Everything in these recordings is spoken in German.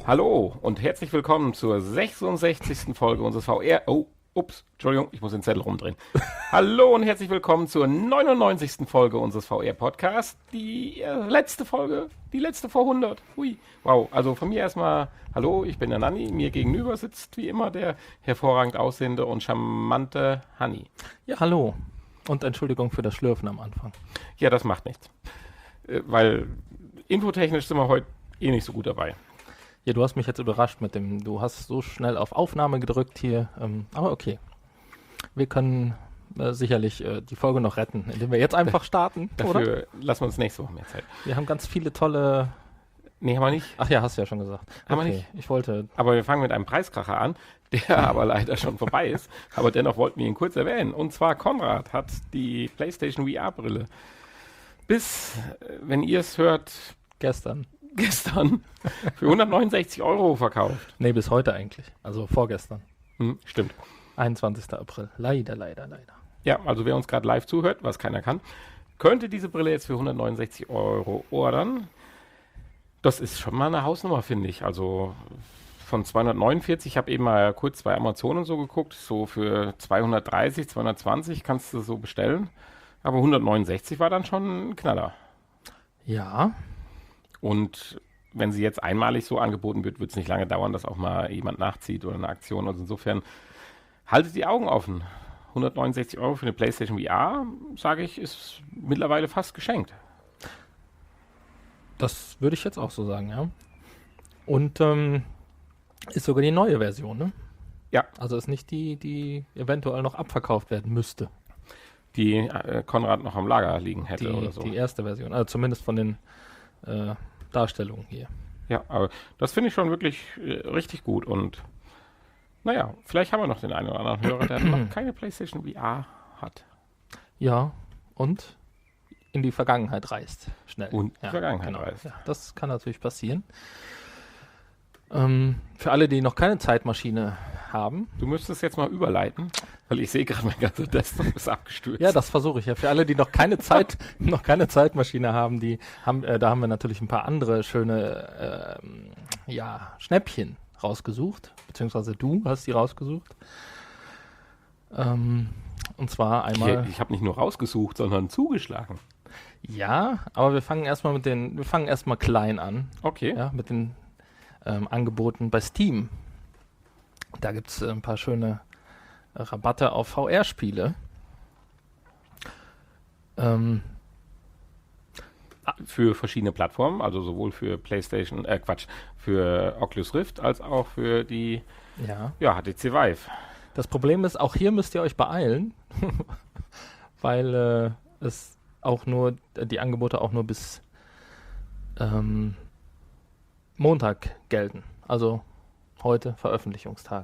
Hallo und herzlich willkommen zur 66. Folge unseres VR... Oh, ups, Entschuldigung, ich muss den Zettel rumdrehen. Hallo und herzlich willkommen zur 99. Folge unseres VR-Podcasts. Die letzte Folge, die letzte vor 100. Hui, wow, also von mir erstmal hallo, ich bin der Nanni. Mir gegenüber sitzt wie immer der hervorragend aussehende und charmante Hanni. Ja, hallo. Und Entschuldigung für das Schlürfen am Anfang. Ja, das macht nichts. Weil infotechnisch sind wir heute eh nicht so gut dabei. Ja, du hast mich jetzt überrascht mit dem, du hast so schnell auf Aufnahme gedrückt hier, aber okay. Wir können sicherlich die Folge noch retten, indem wir jetzt einfach starten, Dafür oder? lassen wir uns nächste Woche mehr Zeit. Wir haben ganz viele tolle... Nee, haben wir nicht. Ach ja, hast du ja schon gesagt. Haben wir nicht. Ich wollte... Aber wir fangen mit einem Preiskracher an, der aber leider schon vorbei ist. Aber dennoch wollten wir ihn kurz erwähnen. Und zwar Konrad hat die PlayStation VR-Brille bis, wenn ihr es hört, Gestern für 169 € verkauft. Nee, bis heute eigentlich. Also vorgestern. Stimmt. 21. April. Leider. Ja, also wer uns gerade live zuhört, was keiner kann, könnte diese Brille jetzt für 169 € ordern. Das ist schon mal eine Hausnummer, finde ich. Also von 249, ich habe eben mal kurz bei Amazon und so geguckt, so für 230, 220 kannst du so bestellen. Aber 169 war dann schon ein Knaller. Ja. Und wenn sie jetzt einmalig so angeboten wird, wird es nicht lange dauern, dass auch mal jemand nachzieht oder eine Aktion. Also insofern haltet die Augen offen. 169 € für eine PlayStation VR, sage ich, ist mittlerweile fast geschenkt. Das würde ich jetzt auch so sagen, ja. Und ist sogar die neue Version, ne? Ja. Also ist nicht die eventuell noch abverkauft werden müsste. Die Konrad noch am Lager liegen hätte oder so. Die erste Version, also zumindest von den Darstellungen hier. Ja, aber das finde ich schon wirklich richtig gut. Und naja, vielleicht haben wir noch den einen oder anderen Hörer, der noch keine PlayStation VR hat. Ja, und in die Vergangenheit reist. Schnell. Und die Vergangenheit genau. reist. Ja, das kann natürlich passieren. Für alle, die noch keine Zeitmaschine haben. Du müsstest jetzt mal überleiten, weil ich sehe gerade, mein ganzer Desktop ist abgestürzt. Ja, das versuche ich ja. Für alle, die noch keine Zeitmaschine haben, da haben wir natürlich ein paar andere schöne Schnäppchen rausgesucht, beziehungsweise du hast die rausgesucht. Und zwar einmal. Ich habe nicht nur rausgesucht, sondern zugeschlagen. Ja, aber wir fangen erstmal klein an. Okay. Ja, mit den Angeboten bei Steam. Da gibt es ein paar schöne Rabatte auf VR-Spiele. Für verschiedene Plattformen, also sowohl für PlayStation, für Oculus Rift als auch für die HTC Vive. Das Problem ist, auch hier müsst ihr euch beeilen, weil die Angebote auch nur bis Montag gelten. Also heute Veröffentlichungstag.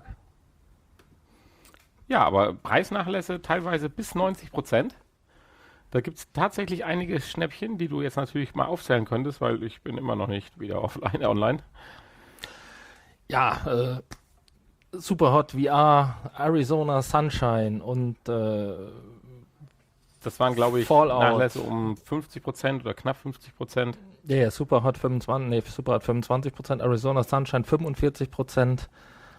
Ja, aber Preisnachlässe teilweise bis 90%. Da gibt es tatsächlich einige Schnäppchen, die du jetzt natürlich mal aufzählen könntest, weil ich bin immer noch nicht wieder online. Ja, Superhot VR, Arizona Sunshine und das waren, glaube ich, Fallout. Nachlässe um 50% oder knapp 50%. Ja, Superhot 25%, Arizona Sunshine 45%.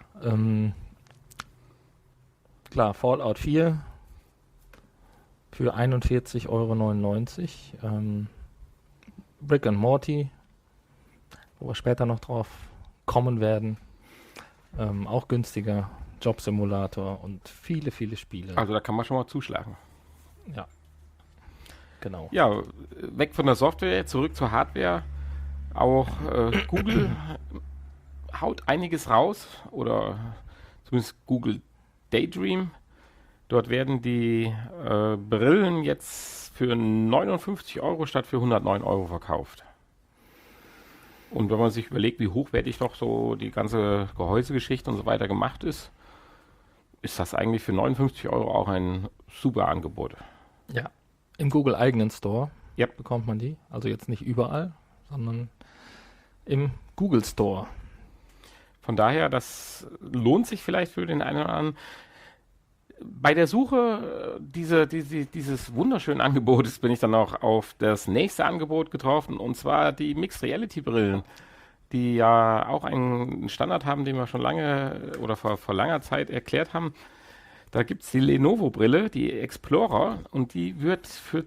Klar, Fallout 4 für 41,99 €. Rick and Morty, wo wir später noch drauf kommen werden. Auch günstiger. Job Simulator und viele, viele Spiele. Also da kann man schon mal zuschlagen. Ja. Genau. Ja, weg von der Software, zurück zur Hardware. Auch Google haut einiges raus, oder zumindest Google Daydream. Dort werden die Brillen jetzt für 59 € statt für 109 € verkauft. Und wenn man sich überlegt, wie hochwertig doch so die ganze Gehäusegeschichte und so weiter gemacht ist, ist das eigentlich für 59 € auch ein super Angebot. Ja. Im Google-eigenen Store Yep. bekommt man die. Also jetzt nicht überall, sondern im Google Store. Von daher, das lohnt sich vielleicht für den einen oder anderen. Bei der Suche dieses wunderschönen Angebotes bin ich dann auch auf das nächste Angebot getroffen, und zwar die Mixed Reality Brillen. die ja auch einen Standard haben, den wir schon lange oder vor langer Zeit erklärt haben. Da gibt es die Lenovo-Brille, die Explorer, und die wird für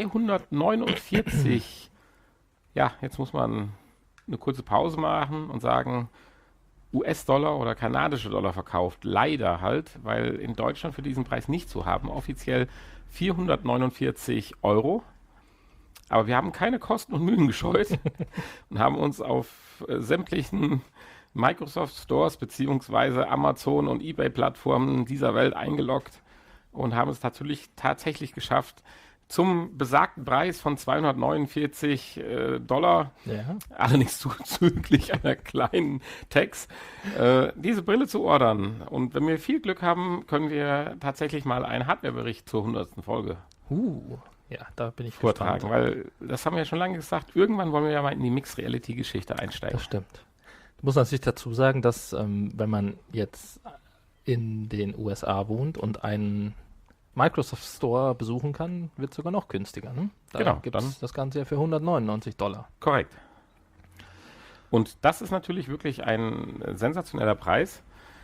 249, ja, jetzt muss man eine kurze Pause machen und sagen, US-Dollar oder kanadische Dollar verkauft. Leider halt, weil in Deutschland für diesen Preis nicht zu haben. Offiziell 449 Euro. Aber wir haben keine Kosten und Mühen gescheut und haben uns auf sämtlichen Microsoft Stores beziehungsweise Amazon und eBay-Plattformen dieser Welt eingeloggt und haben es natürlich tatsächlich geschafft, zum besagten Preis von 249 Dollar, allerdings zuzüglich einer kleinen Tax, diese Brille zu ordern. Und wenn wir viel Glück haben, können wir tatsächlich mal einen Hardwarebericht zur 100. Folge Ja, da bin ich vortragen, gespannt. weil das haben wir ja schon lange gesagt, irgendwann wollen wir ja mal in die Mixed-Reality-Geschichte einsteigen. Das stimmt. Ich muss natürlich dazu sagen, dass wenn man jetzt in den USA wohnt und einen Microsoft Store besuchen kann, wird es sogar noch günstiger. Ne? Da Genau, gibt dann es das Ganze ja für 199 Dollar. Korrekt. Und das ist natürlich wirklich ein sensationeller Preis.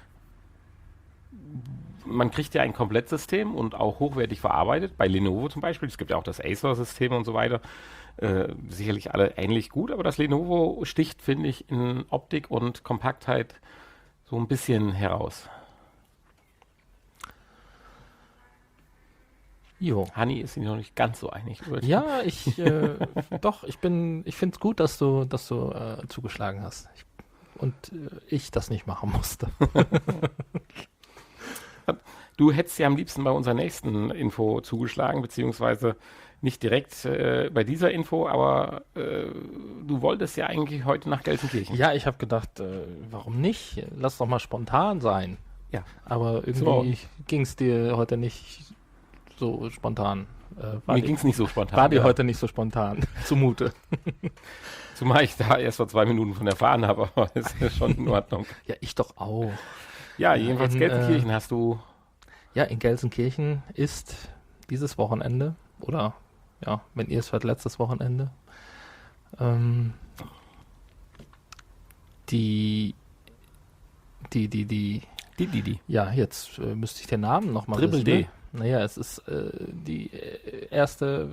Man kriegt ja ein Komplettsystem und auch hochwertig verarbeitet, bei Lenovo zum Beispiel. Es gibt ja auch das Acer-System und so weiter. Sicherlich alle ähnlich gut, aber das Lenovo sticht, finde ich, in Optik und Kompaktheit so ein bisschen heraus. Jo. Hanni ist sich noch nicht ganz so einig. Ja, ich finde es gut, dass du zugeschlagen hast. Ich das nicht machen musste. Du hättest ja am liebsten bei unserer nächsten Info zugeschlagen, beziehungsweise nicht direkt bei dieser Info, aber du wolltest ja eigentlich heute nach Gelsenkirchen. Ja, ich habe gedacht, warum nicht? Lass doch mal spontan sein. Ja. Aber irgendwie ging es dir heute nicht so spontan. Mir ging es nicht so spontan. War dir heute nicht so spontan zumute. Zumal ich da erst vor 2 Minuten von erfahren habe, aber ist ja schon in Ordnung. Ja, ich doch auch. Ja, jedenfalls Gelsenkirchen hast du. Ja, in Gelsenkirchen ist dieses Wochenende, oder ja, wenn ihr es hört, letztes Wochenende, die. Ja, jetzt müsste ich den Namen nochmal Triple D. Ne? Naja, es ist die erste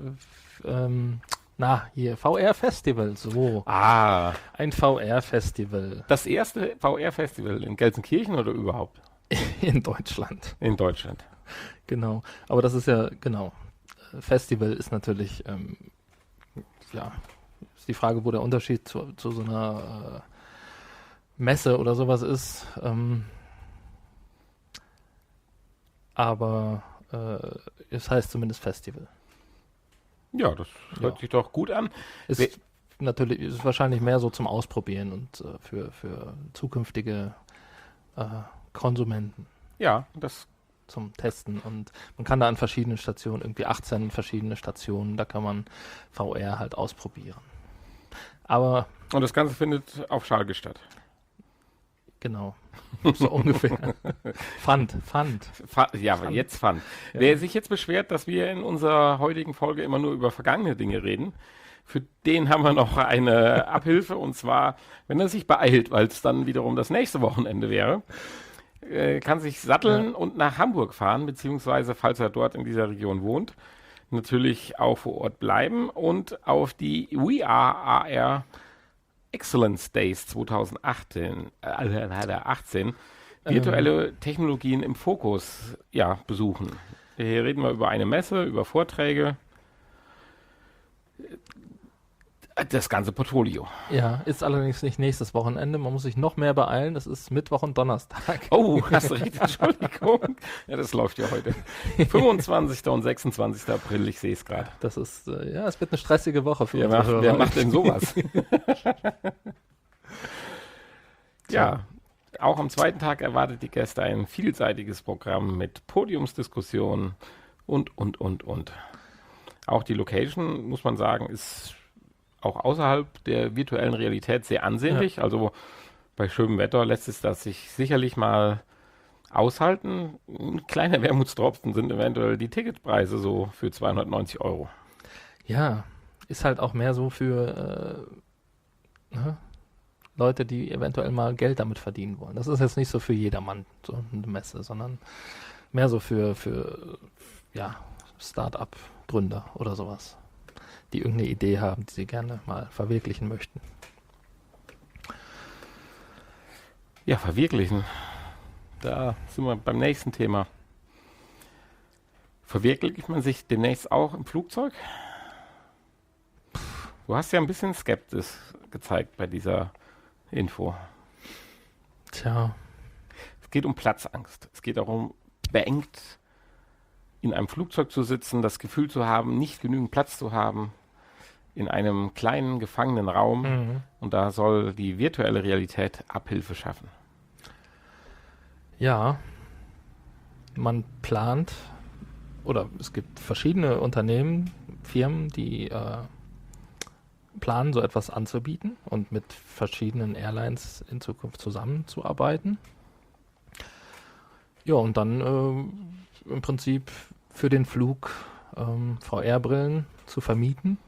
VR-Festival, so. Ah. Ein VR-Festival. Das erste VR-Festival in Gelsenkirchen oder überhaupt? In Deutschland. In Deutschland. Genau. Aber das ist ja, genau. Festival ist natürlich, ist die Frage, wo der Unterschied zu so einer Messe oder sowas ist. Aber es heißt zumindest Festival. Ja, das hört sich doch gut an. Ist wahrscheinlich mehr so zum Ausprobieren und für zukünftige Konsumenten. Ja, das zum Testen. Und man kann da an verschiedenen Stationen, irgendwie 18 verschiedene Stationen, da kann man VR halt ausprobieren. Aber... Und das Ganze findet auf Schalke statt. Genau. So ungefähr. Fand. Ja, jetzt Fand. Ja. Wer sich jetzt beschwert, dass wir in unserer heutigen Folge immer nur über vergangene Dinge reden, für den haben wir noch eine Abhilfe. Und zwar, wenn er sich beeilt, weil es dann wiederum das nächste Wochenende wäre, kann sich satteln und nach Hamburg fahren, beziehungsweise, falls er dort in dieser Region wohnt, natürlich auch vor Ort bleiben und auf die VR Excellence Days 2018 virtuelle Technologien im Fokus besuchen. Hier reden wir über eine Messe, über Vorträge, das ganze Portfolio. Ja, ist allerdings nicht nächstes Wochenende. Man muss sich noch mehr beeilen. Es ist Mittwoch und Donnerstag. Oh, hast du recht, Entschuldigung. Ja, das läuft ja heute. 25. und 26. April, ich sehe es gerade. Das ist, es wird eine stressige Woche für uns. Wer macht denn sowas? Ja, auch am zweiten Tag erwartet die Gäste ein vielseitiges Programm mit Podiumsdiskussionen und. Auch die Location, muss man sagen, ist auch außerhalb der virtuellen Realität sehr ansehnlich. Ja. Also bei schönem Wetter lässt es das sich sicherlich mal aushalten. Ein kleiner Wermutstropfen sind eventuell die Ticketpreise so für 290 €. Ja, ist halt auch mehr so für Leute, die eventuell mal Geld damit verdienen wollen. Das ist jetzt nicht so für jedermann so eine Messe, sondern mehr so für ja, Start-up-Gründer oder sowas, die irgendeine Idee haben, die sie gerne mal verwirklichen möchten. Ja, verwirklichen. Da sind wir beim nächsten Thema. Verwirklicht man sich demnächst auch im Flugzeug? Du hast ja ein bisschen Skepsis gezeigt bei dieser Info. Tja. Es geht um Platzangst. Es geht darum, beengt in einem Flugzeug zu sitzen, das Gefühl zu haben, nicht genügend Platz zu haben, in einem kleinen, gefangenen Raum. Mhm. Und da soll die virtuelle Realität Abhilfe schaffen. Ja, man plant, oder es gibt verschiedene Unternehmen, Firmen, die planen, so etwas anzubieten und mit verschiedenen Airlines in Zukunft zusammenzuarbeiten. Ja, und dann im Prinzip für den Flug VR-Brillen zu vermieten.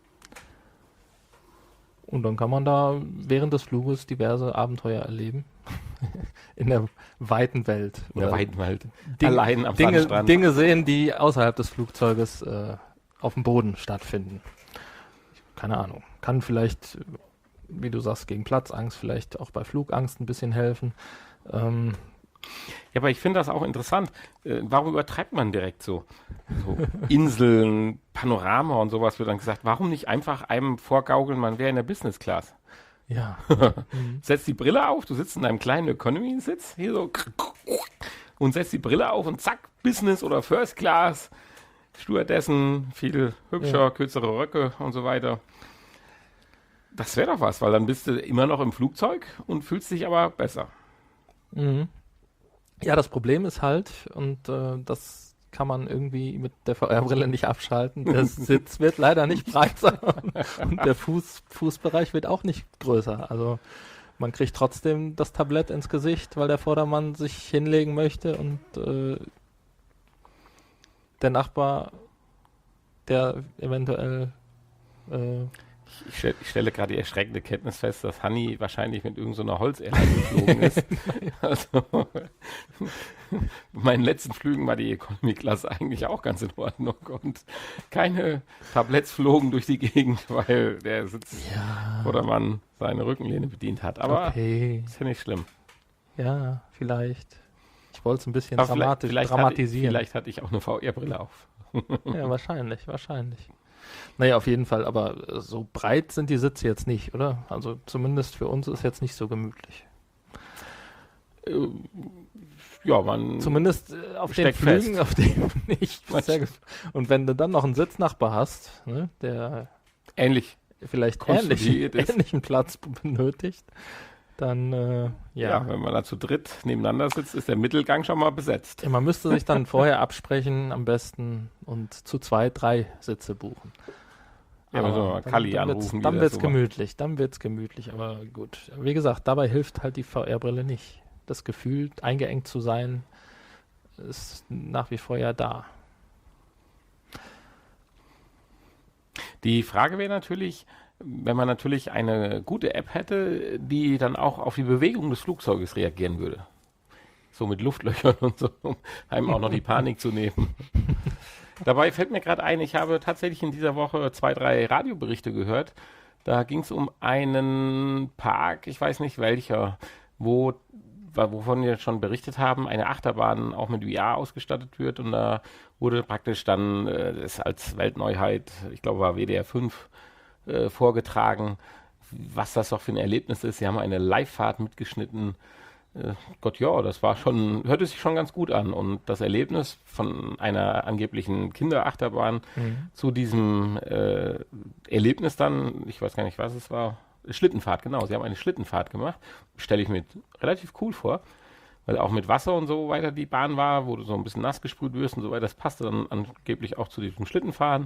Und dann kann man da während des Fluges diverse Abenteuer erleben. In der weiten Welt. In der weiten Welt. Allein am Sandstrand. Dinge sehen, die außerhalb des Flugzeuges auf dem Boden stattfinden. Keine Ahnung. Kann vielleicht, wie du sagst, gegen Platzangst, vielleicht auch bei Flugangst ein bisschen helfen. Ja, aber ich finde das auch interessant. Warum übertreibt man direkt so Inseln, Panorama und sowas wird dann gesagt. Warum nicht einfach einem vorgaukeln, man wäre in der Business Class? Ja. Setz die Brille auf, du sitzt in deinem kleinen Economy-Sitz, hier so, und setzt die Brille auf und zack, Business oder First Class, Stewardessen, viel hübscher, kürzere Röcke und so weiter. Das wäre doch was, weil dann bist du immer noch im Flugzeug und fühlst dich aber besser. Mhm. Ja, das Problem ist halt, und das kann man irgendwie mit der VR-Brille nicht abschalten, der Sitz wird leider nicht breiter und der Fußbereich wird auch nicht größer. Also man kriegt trotzdem das Tablett ins Gesicht, weil der Vordermann sich hinlegen möchte und der Nachbar, der eventuell Ich stelle gerade die erschreckende Kenntnis fest, dass Hanni wahrscheinlich mit irgendeiner Holzerle geflogen ist. Also, bei meinen letzten Flügen war die Economy-Klasse eigentlich auch ganz in Ordnung und keine Tabletts flogen durch die Gegend, weil der Vordermann seine Rückenlehne bedient hat. Aber ist ja nicht schlimm. Ja, vielleicht. Ich wollte es ein bisschen vielleicht dramatisieren. Vielleicht hatte ich auch eine VR-Brille auf. Ja, wahrscheinlich. Naja, auf jeden Fall, aber so breit sind die Sitze jetzt nicht, oder? Also zumindest für uns ist jetzt nicht so gemütlich. Ja, man zumindest auf den Flügen, auf denen nicht. Und wenn du dann noch einen Sitznachbar hast, ne, der vielleicht ähnlichen Platz benötigt, dann wenn man da zu dritt nebeneinander sitzt, ist der Mittelgang schon mal besetzt. Ja, man müsste sich dann vorher absprechen am besten und zu 2, 3 Sitze buchen. Ja, aber Kali anrufen. Dann wird's gemütlich, aber gut. Wie gesagt, dabei hilft halt die VR-Brille nicht. Das Gefühl, eingeengt zu sein, ist nach wie vor ja da. Die Frage wäre natürlich, wenn man natürlich eine gute App hätte, die dann auch auf die Bewegung des Flugzeuges reagieren würde. So mit Luftlöchern und so, um einem auch noch die Panik zu nehmen. Dabei fällt mir gerade ein, ich habe tatsächlich in dieser Woche 2, 3 Radioberichte gehört. Da ging es um einen Park, ich weiß nicht welcher, wovon wir schon berichtet haben, eine Achterbahn auch mit VR ausgestattet wird. Und da wurde praktisch dann, das als Weltneuheit, ich glaube war WDR 5, vorgetragen, was das doch für ein Erlebnis ist. Sie haben eine Live-Fahrt mitgeschnitten. Gott, ja, das war schon, hörte sich schon ganz gut an. Und das Erlebnis von einer angeblichen Kinderachterbahn zu diesem Erlebnis dann, ich weiß gar nicht, was es war, Schlittenfahrt, genau. Sie haben eine Schlittenfahrt gemacht. Stelle ich mir relativ cool vor, weil auch mit Wasser und so weiter die Bahn war, wo du so ein bisschen nass gesprüht wirst und so weiter. Das passte dann angeblich auch zu diesem Schlittenfahren.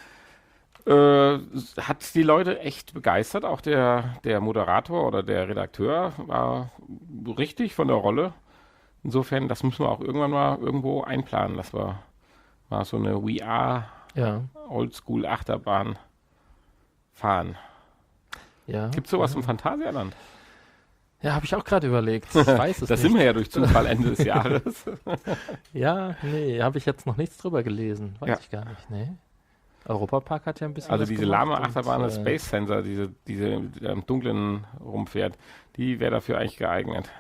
Hat die Leute echt begeistert. Auch der Moderator oder der Redakteur war richtig von der Rolle. Insofern, das müssen wir auch irgendwann mal irgendwo einplanen. Das war so eine VR Oldschool Achterbahn fahren. Ja. Gibt es sowas im Phantasialand? Ja, habe ich auch gerade überlegt. Ich weiß es Da nicht. sind wir ja durch Zufall Ende des Jahres. Ja, nee, habe ich jetzt noch nichts drüber gelesen. Weiß Ja. ich gar nicht, nee. Europapark hat ja ein bisschen Also was diese gemacht Lama-Achterbahn, und, das Space Sensor, die am Dunklen rumfährt, die wäre dafür eigentlich geeignet.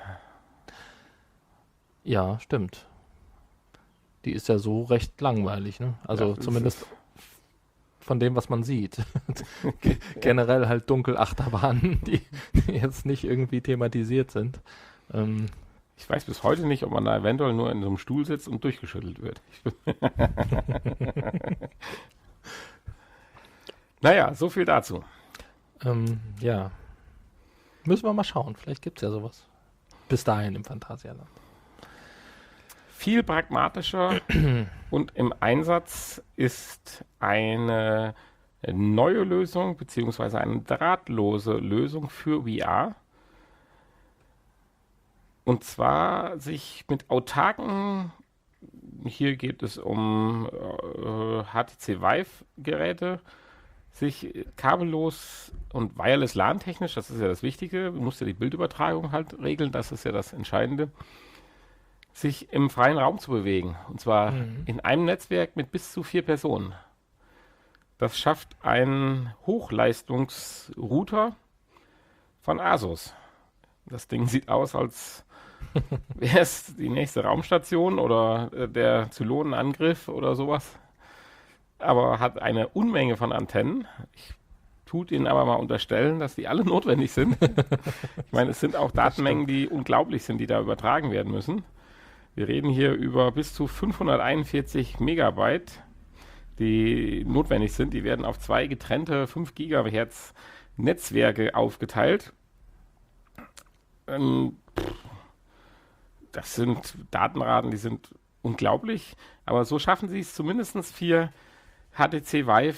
Ja, stimmt. Die ist ja so recht langweilig, ne? Also Ja, das zumindest ist- von dem, was man sieht. Generell halt Dunkelachterbahnen, die jetzt nicht irgendwie thematisiert sind. Ich weiß bis heute nicht, ob man da eventuell nur in so einem Stuhl sitzt und durchgeschüttelt wird. Naja, so viel dazu. Ja. Müssen wir mal schauen. Vielleicht gibt es ja sowas. Bis dahin im Phantasialand. Viel pragmatischer und im Einsatz ist eine neue Lösung beziehungsweise eine drahtlose Lösung für VR. Und zwar sich mit autarken, hier geht es um HTC Vive-Geräte, sich kabellos und wireless LAN-technisch, das ist ja das Wichtige, du musst ja die Bildübertragung halt regeln, das ist ja das Entscheidende, sich im freien Raum zu bewegen. Und zwar in einem Netzwerk mit bis zu 4 Personen. Das schafft ein Hochleistungsrouter von Asus. Das Ding sieht aus, als wäre es die nächste Raumstation oder der Zylonenangriff oder sowas. Aber hat eine Unmenge von Antennen. Ich tue ihnen aber mal unterstellen, dass die alle notwendig sind. Ich meine, es sind auch Datenmengen, die unglaublich sind, die da übertragen werden müssen. Wir reden hier über bis zu 541 Megabyte, die notwendig sind. Die werden auf 2 getrennte 5 Gigahertz Netzwerke aufgeteilt. Das sind Datenraten, die sind unglaublich. Aber so schaffen sie es zumindest 4 HTC Vive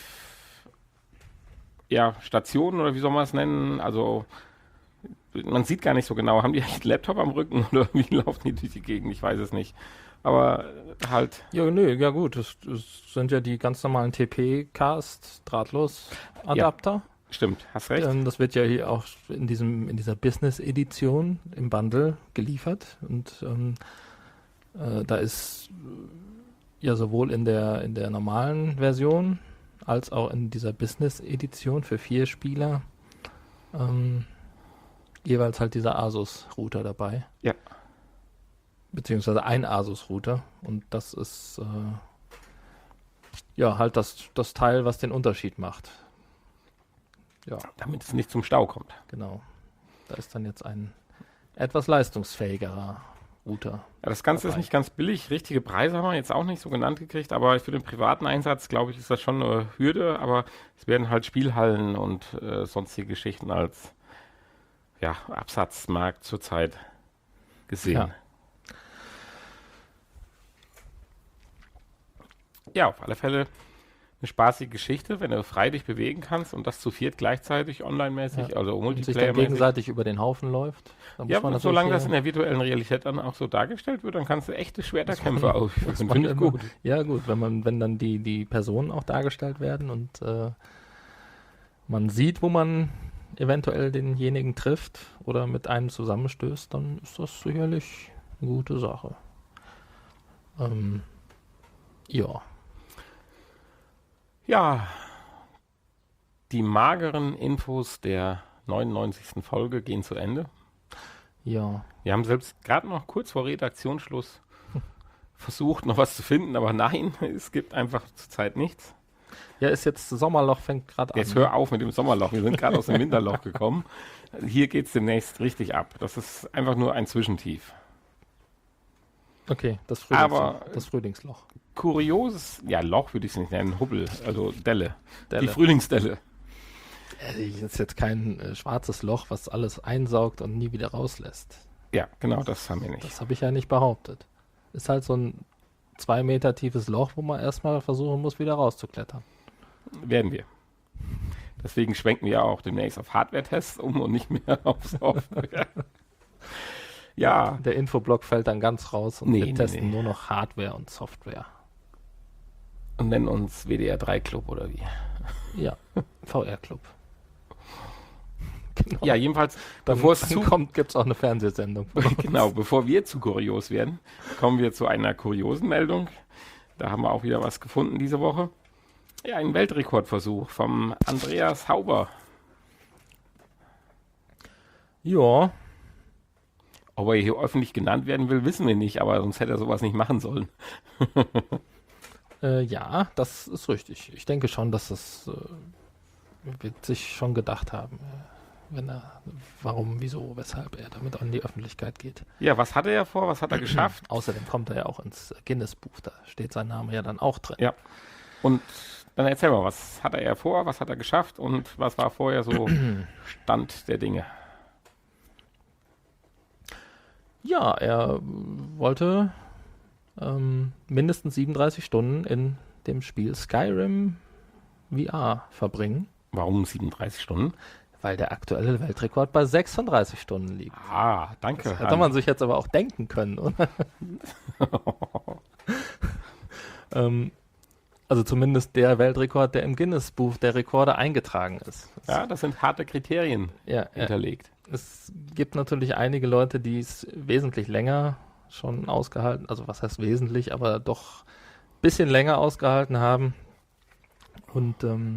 Stationen oder wie soll man es nennen? Also man sieht gar nicht so genau. Haben die echt einen Laptop am Rücken oder wie laufen die durch die Gegend? Ich weiß es nicht. Aber halt. Ja, nö, ja gut. Das sind ja die ganz normalen TP-Cast Drahtlos-Adapter. Stimmt, hast recht. Das wird ja hier auch in dieser Business-Edition im Bundle geliefert. Und da ist ja sowohl in der normalen Version als auch in dieser Business-Edition für 4 Spieler jeweils halt dieser Asus-Router dabei. Ja. Beziehungsweise ein Asus-Router. Und das ist ja halt das Teil, was den Unterschied macht. Ja, Damit es nicht zum Stau kommt. genau. Da ist dann jetzt ein etwas leistungsfähigerer Router. Ja, das Ganze ist dabei. nicht ganz billig. Richtige Preise haben wir jetzt auch nicht so genannt gekriegt, aber für den privaten Einsatz, glaube ich, ist das schon eine Hürde. Aber es werden halt Spielhallen und sonstige Geschichten als Absatzmarkt zurzeit gesehen. Ja. Ja, auf alle Fälle eine spaßige Geschichte, wenn du frei dich bewegen kannst und das zu 4 gleichzeitig online-mäßig, Ja. also Und sich dann Multiplayer-mäßig. gegenseitig über den Haufen läuft. Da muss Ja, man solange das in natürlich, der virtuellen Realität dann auch so dargestellt wird, dann kannst du echte Schwerterkämpfe ausführen. muss man Finde ich immer- gut. Ja gut, wenn dann die Personen auch dargestellt werden und man sieht, wo man eventuell denjenigen trifft oder mit einem zusammenstößt, dann ist das sicherlich eine gute Sache. Ja. Ja, die mageren Infos der 99. Folge gehen zu Ende. Ja. Wir haben selbst gerade noch kurz vor Redaktionsschluss versucht, noch was zu finden, aber nein, es gibt einfach zurzeit nichts. Ja, ist jetzt Sommerloch, fängt gerade an. Jetzt hör auf mit dem Sommerloch, wir sind gerade aus dem Winterloch gekommen. Hier geht es demnächst richtig ab. Das ist einfach nur ein Zwischentief. Okay, das Frühlingsloch. Kurioses, Loch würde ich es nicht nennen, Hubbel, also Delle. Delle. Die Frühlingsdelle. Das ist jetzt kein schwarzes Loch, was alles einsaugt und nie wieder rauslässt. Ja, genau, das haben wir nicht. Das habe ich ja nicht behauptet. Ist halt so ein 2 Meter tiefes Loch, wo man erstmal versuchen muss, wieder rauszuklettern. Werden wir. Deswegen schwenken wir auch demnächst auf Hardware-Tests um und nicht mehr auf Software. Ja, Der Infoblock fällt dann ganz raus und Nee, wir nee, testen nee. nur noch Hardware und Software. und nennen uns WDR 3 Club oder wie? Ja, VR-Club. Genau. Ja, jedenfalls, Dann, bevor es dann kommt, gibt's auch eine Fernsehsendung. genau, bevor wir zu kurios werden, kommen wir zu einer kuriosen Meldung. Da haben wir auch wieder was gefunden diese Woche. Ja, ein Weltrekordversuch vom Andreas Hauber. Ja, Ob er hier öffentlich genannt werden will, wissen wir nicht, aber sonst hätte er sowas nicht machen sollen. ja, das ist richtig. Ich denke schon, dass das wird sich schon gedacht haben, wenn er, warum, wieso, weshalb er damit an die Öffentlichkeit geht. Ja, was hat er ja vor? Was hat er geschafft? Außerdem kommt er ja auch ins Guinness-Buch, da steht sein Name ja dann auch drin. Ja. Und dann erzähl mal, was hat er ja vor? Was hat er geschafft? Und was war vorher so Stand der Dinge? Ja, er wollte mindestens 37 Stunden in dem Spiel Skyrim VR verbringen, Warum 37 Stunden? weil der aktuelle Weltrekord bei 36 Stunden liegt. Ah, danke. Das hätte man sich jetzt aber auch denken können, oder? Also zumindest der Weltrekord, der im Guinness-Buch der Rekorde eingetragen ist. Ja, das sind harte Kriterien Ja, hinterlegt. es gibt natürlich einige Leute, die es wesentlich länger schon ausgehalten, also was heißt wesentlich, aber doch ein bisschen länger ausgehalten haben. Und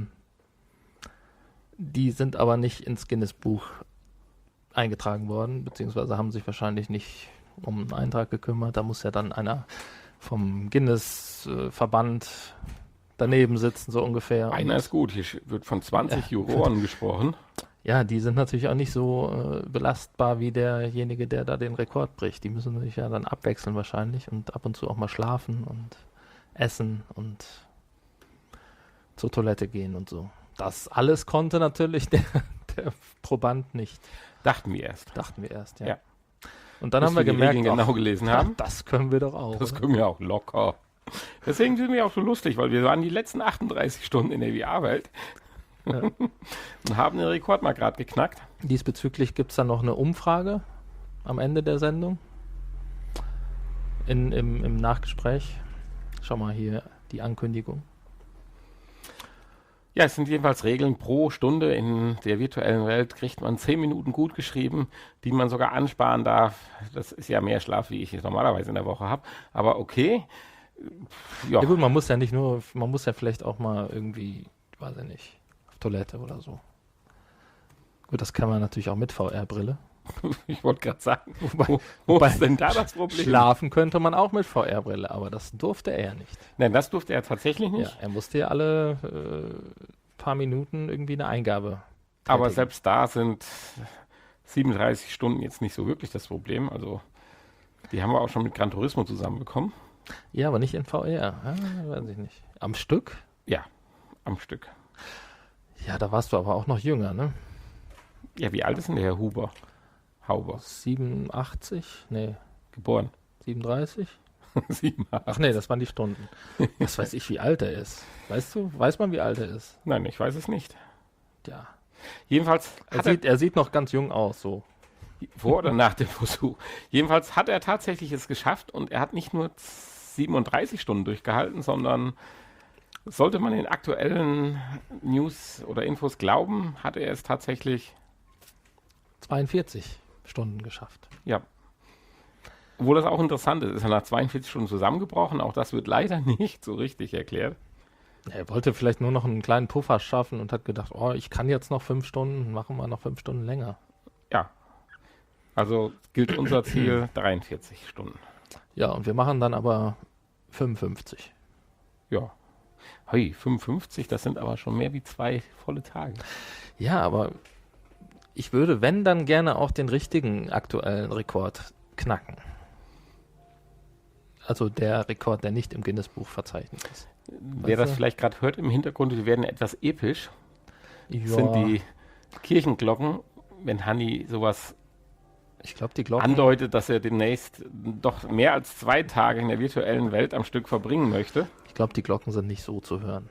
die sind aber nicht ins Guinness-Buch eingetragen worden, beziehungsweise haben sich wahrscheinlich nicht um einen Eintrag gekümmert. Da muss ja dann einer vom Guinness-Verband daneben sitzen, so ungefähr. Einer ist gut. Hier wird von 20 Juroren gesprochen. Ja, die sind natürlich auch nicht so belastbar wie derjenige, der da den Rekord bricht. Die müssen sich ja dann abwechseln wahrscheinlich und ab und zu auch mal schlafen und essen und zur Toilette gehen und so. Das alles konnte natürlich der Proband nicht. Dachten wir erst. Dachten wir erst, ja. Ja. Und dann Bis haben wir die gemerkt, Regeln genau gelesen ach, haben. das können wir doch auch. Das oder? können wir auch locker. Deswegen sind wir auch so lustig, weil wir waren die letzten 38 Stunden in der VR-Welt Ja. und haben den Rekord mal gerade geknackt. Diesbezüglich gibt es dann noch eine Umfrage am Ende der Sendung. Im Nachgespräch. Schau mal hier die Ankündigung. Ja, es sind jedenfalls Regeln pro Stunde. In der virtuellen Welt kriegt man 10 Minuten gut geschrieben, die man sogar ansparen darf. Das ist ja mehr Schlaf, wie ich es normalerweise in der Woche habe. Aber okay. Ja, Ja gut, man muss ja vielleicht auch mal irgendwie, weiß ich nicht, auf Toilette oder so. Gut, das kann man natürlich auch mit VR-Brille. ich wollte gerade sagen, Wobei wo ist denn da das Problem? schlafen könnte man auch mit VR-Brille, aber das durfte er ja nicht. Nein, das durfte er tatsächlich Ja, nicht. er musste ja alle paar Minuten irgendwie eine Eingabe Aber tätigen. selbst da sind 37 Stunden jetzt nicht so wirklich das Problem. Also die haben wir auch schon mit Gran Turismo zusammenbekommen. Ja, aber nicht in VR. Ja, weiß ich nicht. Am Stück? Ja, am Stück. Ja, da warst du aber auch noch jünger, ne? Ja, wie alt ist denn der Herr Huber? Hauber. 87? Nee, Geboren. 37? 7, 8. Ach nee, das waren die Stunden. Was weiß ich, wie alt er ist. Weißt du? Weiß man, wie alt er ist? Nein, ich weiß es nicht. Ja. Jedenfalls hat Er sieht noch ganz jung aus, so. vor oder nach dem Versuch. Jedenfalls hat er tatsächlich es geschafft und er hat nicht nur 37 Stunden durchgehalten, sondern sollte man den aktuellen News oder Infos glauben, hat er es tatsächlich, 42 Stunden geschafft. ja. Obwohl das auch interessant ist, ist er nach 42 Stunden zusammengebrochen. Auch das wird leider nicht so richtig erklärt. Er wollte vielleicht nur noch einen kleinen Puffer schaffen und hat gedacht, oh, ich kann jetzt noch 5 Stunden, machen wir noch 5 Stunden länger. Ja. Also gilt unser Ziel 43 Stunden. Ja, und wir machen dann aber 55. Ja. Hey, 55, das sind aber schon mehr wie 2 volle Tage. Ja, aber ich würde, wenn, dann gerne auch den richtigen aktuellen Rekord knacken. Also der Rekord, der nicht im Guinness-Buch verzeichnet ist. Wer das du? vielleicht gerade hört im Hintergrund, wir werden etwas episch. Ja, Sind die Kirchenglocken, wenn Hanni sowas ich glaube, die Glocken. andeutet, dass er demnächst doch mehr als 2 Tage in der virtuellen Welt am Stück verbringen möchte. Ich glaube, die Glocken sind nicht so zu hören.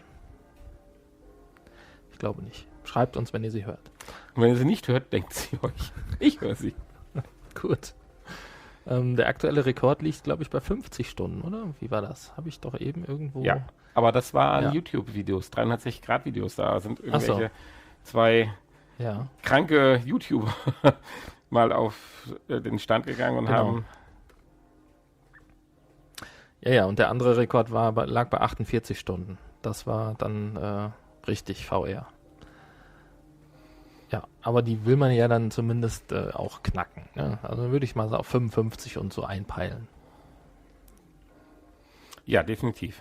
Ich glaube nicht. Schreibt uns, wenn ihr sie hört. Und wenn ihr sie nicht hört, denkt sie euch. Ich höre sie. Gut. Der aktuelle Rekord liegt, glaube ich, bei 50 Stunden, oder? Wie war das? Habe ich doch eben irgendwo. Ja, aber das waren Ja. YouTube-Videos, 360-Grad-Videos. Da sind Ach so. irgendwelche 2 Ja. kranke YouTuber mal auf den Stand gegangen und Genau. haben... Ja, und der andere Rekord lag bei 48 Stunden. Das war dann richtig VR. Ja, aber die will man ja dann zumindest auch knacken. Ne? Also würde ich mal so auf 55 und so einpeilen. Ja, definitiv.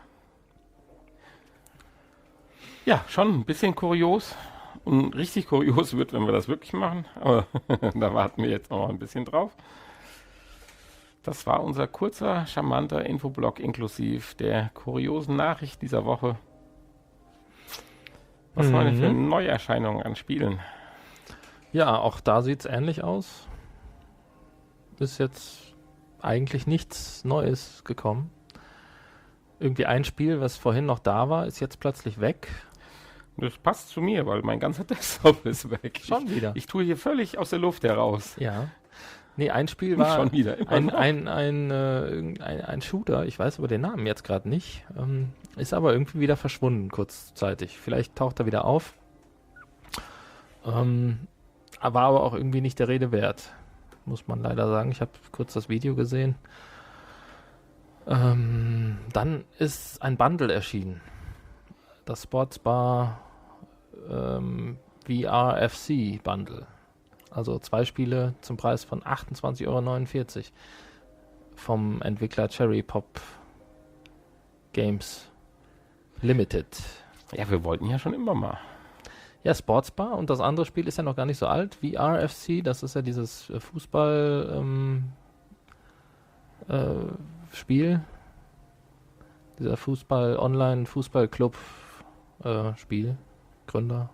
Ja, schon ein bisschen kurios. Und richtig kurios wird, wenn wir das wirklich machen. Aber da warten wir jetzt noch mal ein bisschen drauf. Das war unser kurzer, charmanter Infoblock inklusive der kuriosen Nachricht dieser Woche. Was waren denn für Neuerscheinungen an Spielen? Ja, auch da sieht es ähnlich aus. Ist jetzt eigentlich nichts Neues gekommen. Irgendwie ein Spiel, was vorhin noch da war, ist jetzt plötzlich weg. Das passt zu mir, weil mein ganzer Desktop ist weg. Schon wieder. Ich tue hier völlig aus der Luft heraus. Ja. Nee, ein Spiel war Schon wieder. Immer noch. ein Shooter, ich weiß aber den Namen jetzt gerade nicht, ist aber irgendwie wieder verschwunden kurzzeitig. Vielleicht taucht er wieder auf. War aber auch irgendwie nicht der Rede wert, muss man leider sagen. Ich habe kurz das Video gesehen. Dann ist ein Bundle erschienen. Das Sportsbar VR-FC Bundle. Also 2 Spiele zum Preis von 28,49 € vom Entwickler Cherry Pop Games Limited. Ja, wir wollten ja schon immer mal. Ja, Sportsbar und das andere Spiel ist ja noch gar nicht so alt. VR-FC, das ist ja dieses Fußball Spiel. Dieser Online-Fußball-Club Spiel. Gründer.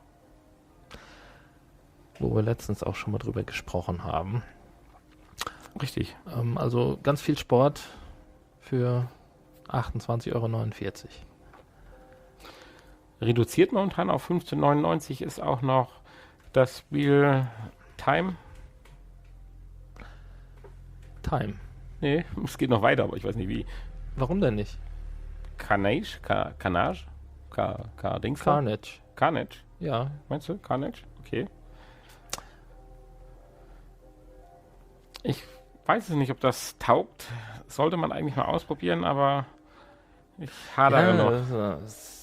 Wo wir letztens auch schon mal drüber gesprochen haben. Richtig. Also ganz viel Sport für 28,49 €. Reduziert momentan auf 15,99 ist auch noch das Spiel Time. Time. Nee, es geht noch weiter, aber ich weiß nicht wie. Warum denn nicht? Carnage? Dings? Carnage. Carnage. Ja. Meinst du? Carnage? Okay. Ich weiß es nicht, ob das taugt. Sollte man eigentlich mal ausprobieren, aber ich hadere noch.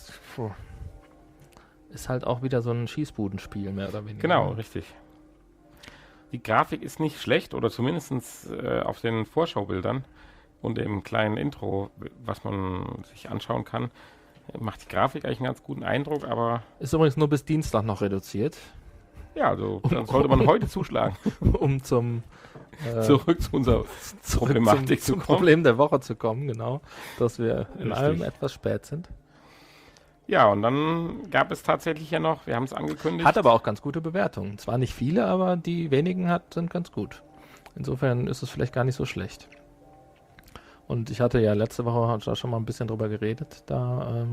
Ist halt auch wieder so ein Schießbudenspiel, mehr oder weniger. Genau, richtig. Die Grafik ist nicht schlecht, oder zumindest auf den Vorschaubildern und dem kleinen Intro, was man sich anschauen kann, macht die Grafik eigentlich einen ganz guten Eindruck, aber Ist übrigens nur bis Dienstag noch reduziert, ja, also dann sollte man heute zuschlagen, um zum zurück zu unserer Problematik zu zum kommen. Problem der Woche zu kommen, genau. Dass wir in Richtig. allem etwas spät sind. Ja, und dann gab es tatsächlich ja noch, wir haben es angekündigt. Hat aber auch ganz gute Bewertungen. Zwar nicht viele, aber die wenigen sind ganz gut. Insofern ist es vielleicht gar nicht so schlecht. Und ich hatte ja letzte Woche da schon mal ein bisschen drüber geredet. Da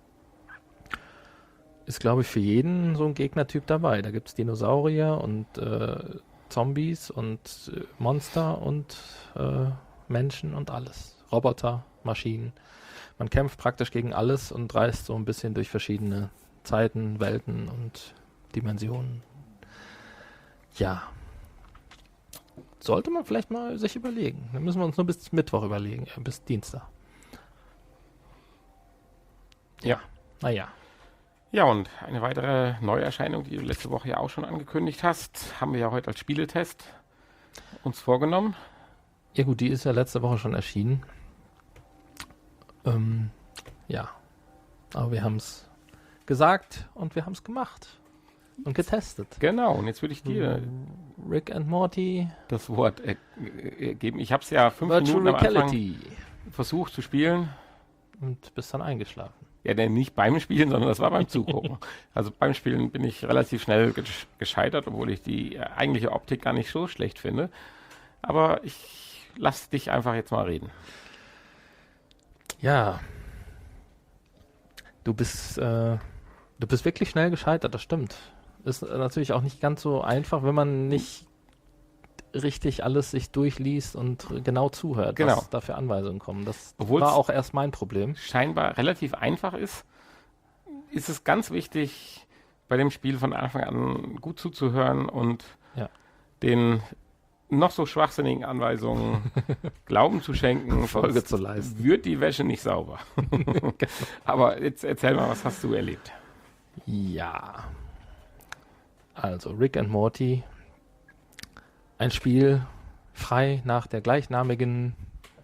ist, glaube ich, für jeden so ein Gegnertyp dabei. Da gibt es Dinosaurier und Zombies und Monster und Menschen und alles. Roboter, Maschinen. Man kämpft praktisch gegen alles und reist so ein bisschen durch verschiedene Zeiten, Welten und Dimensionen. Ja. Sollte man vielleicht mal sich überlegen. Dann müssen wir uns nur bis Mittwoch überlegen, bis Dienstag. Ja. Naja. Ja, und eine weitere Neuerscheinung, die du letzte Woche ja auch schon angekündigt hast, haben wir ja heute als Spieletest uns vorgenommen. Ja gut, die ist ja letzte Woche schon erschienen. Ja. Aber wir haben es gesagt und wir haben es gemacht. Und getestet. Genau, und jetzt würde ich dir Rick and Morty das Wort geben. Ich habe es ja 5 Virtual Minuten am Anfang Reality. versucht zu spielen. Und bist dann eingeschlafen. Ja, denn nicht beim Spielen, sondern das war beim Zugucken. Also beim Spielen bin ich relativ schnell gescheitert, obwohl ich die eigentliche Optik gar nicht so schlecht finde. Aber ich lasse dich einfach jetzt mal reden. Ja. Du bist wirklich schnell gescheitert, das stimmt. Ist natürlich auch nicht ganz so einfach, wenn man nicht richtig alles sich durchliest und genau zuhört, Genau. was da für Anweisungen kommen. Das Obwohl's war auch erst mein Problem. Scheinbar relativ einfach ist es ganz wichtig, bei dem Spiel von Anfang an gut zuzuhören und Ja. den noch so schwachsinnigen Anweisungen Glauben zu schenken, Folge sonst zu leisten. wird die Wäsche nicht sauber. Aber jetzt erzähl mal, was hast du erlebt? Ja. Also Rick and Morty. Ein Spiel frei nach der gleichnamigen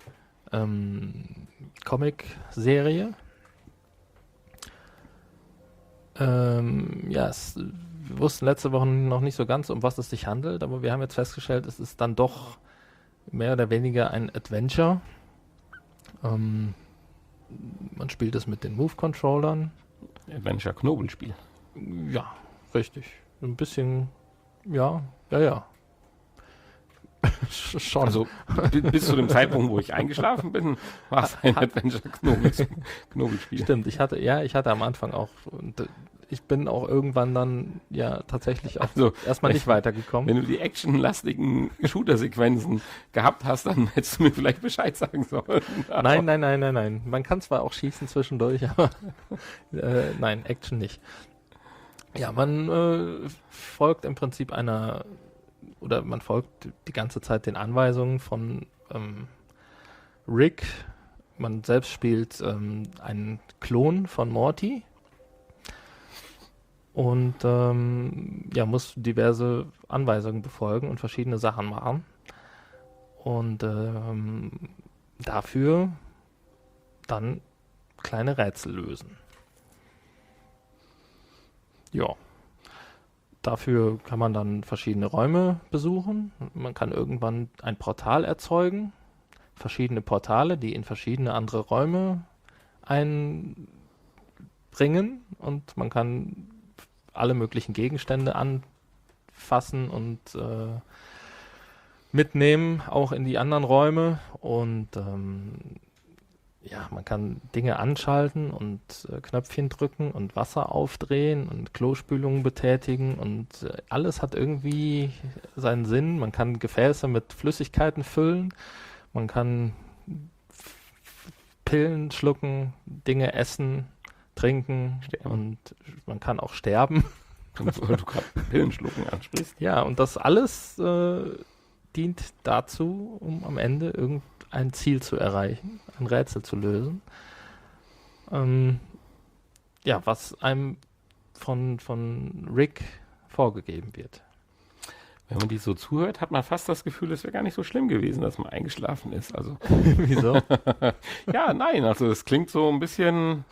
Comic-Serie. Wir wussten letzte Woche noch nicht so ganz, um was es sich handelt, aber wir haben jetzt festgestellt, es ist dann doch mehr oder weniger ein Adventure. Man spielt es mit den Move-Controllern. Adventure-Knobelspiel. Ja, richtig. Ein bisschen, ja. Schon. Also bis zu dem Zeitpunkt, wo ich eingeschlafen bin, war es ein Adventure-Knobelspiel. Stimmt, ich hatte am Anfang auch, und ich bin auch irgendwann dann ja tatsächlich auch erstmal nicht weitergekommen. Wenn du die actionlastigen Shooter-Sequenzen gehabt hast, dann hättest du mir vielleicht Bescheid sagen sollen. Nein. Man kann zwar auch schießen zwischendurch, aber nein, Action nicht. Ja, man folgt im Prinzip man folgt die ganze Zeit den Anweisungen von Rick. Man selbst spielt einen Klon von Morty und muss diverse Anweisungen befolgen und verschiedene Sachen machen. Und dafür dann kleine Rätsel lösen. Ja. Dafür kann man dann verschiedene Räume besuchen. Man kann irgendwann ein Portal erzeugen. Verschiedene Portale, die in verschiedene andere Räume einbringen. Und man kann alle möglichen Gegenstände anfassen und mitnehmen, auch in die anderen Räume. Und man kann Dinge anschalten und Knöpfchen drücken und Wasser aufdrehen und Klospülungen betätigen und alles hat irgendwie seinen Sinn. Man kann Gefäße mit Flüssigkeiten füllen, man kann Pillen schlucken, Dinge essen, trinken und man kann auch sterben. Weil du gerade Pillen schlucken ansprichst. Ja, und das alles dient dazu, um am Ende irgendein Ziel zu erreichen, ein Rätsel zu lösen. Was einem von Rick vorgegeben wird. Wenn man die so zuhört, hat man fast das Gefühl, es wäre gar nicht so schlimm gewesen, dass man eingeschlafen ist. Also Wieso? ja, nein, also es klingt so ein bisschen.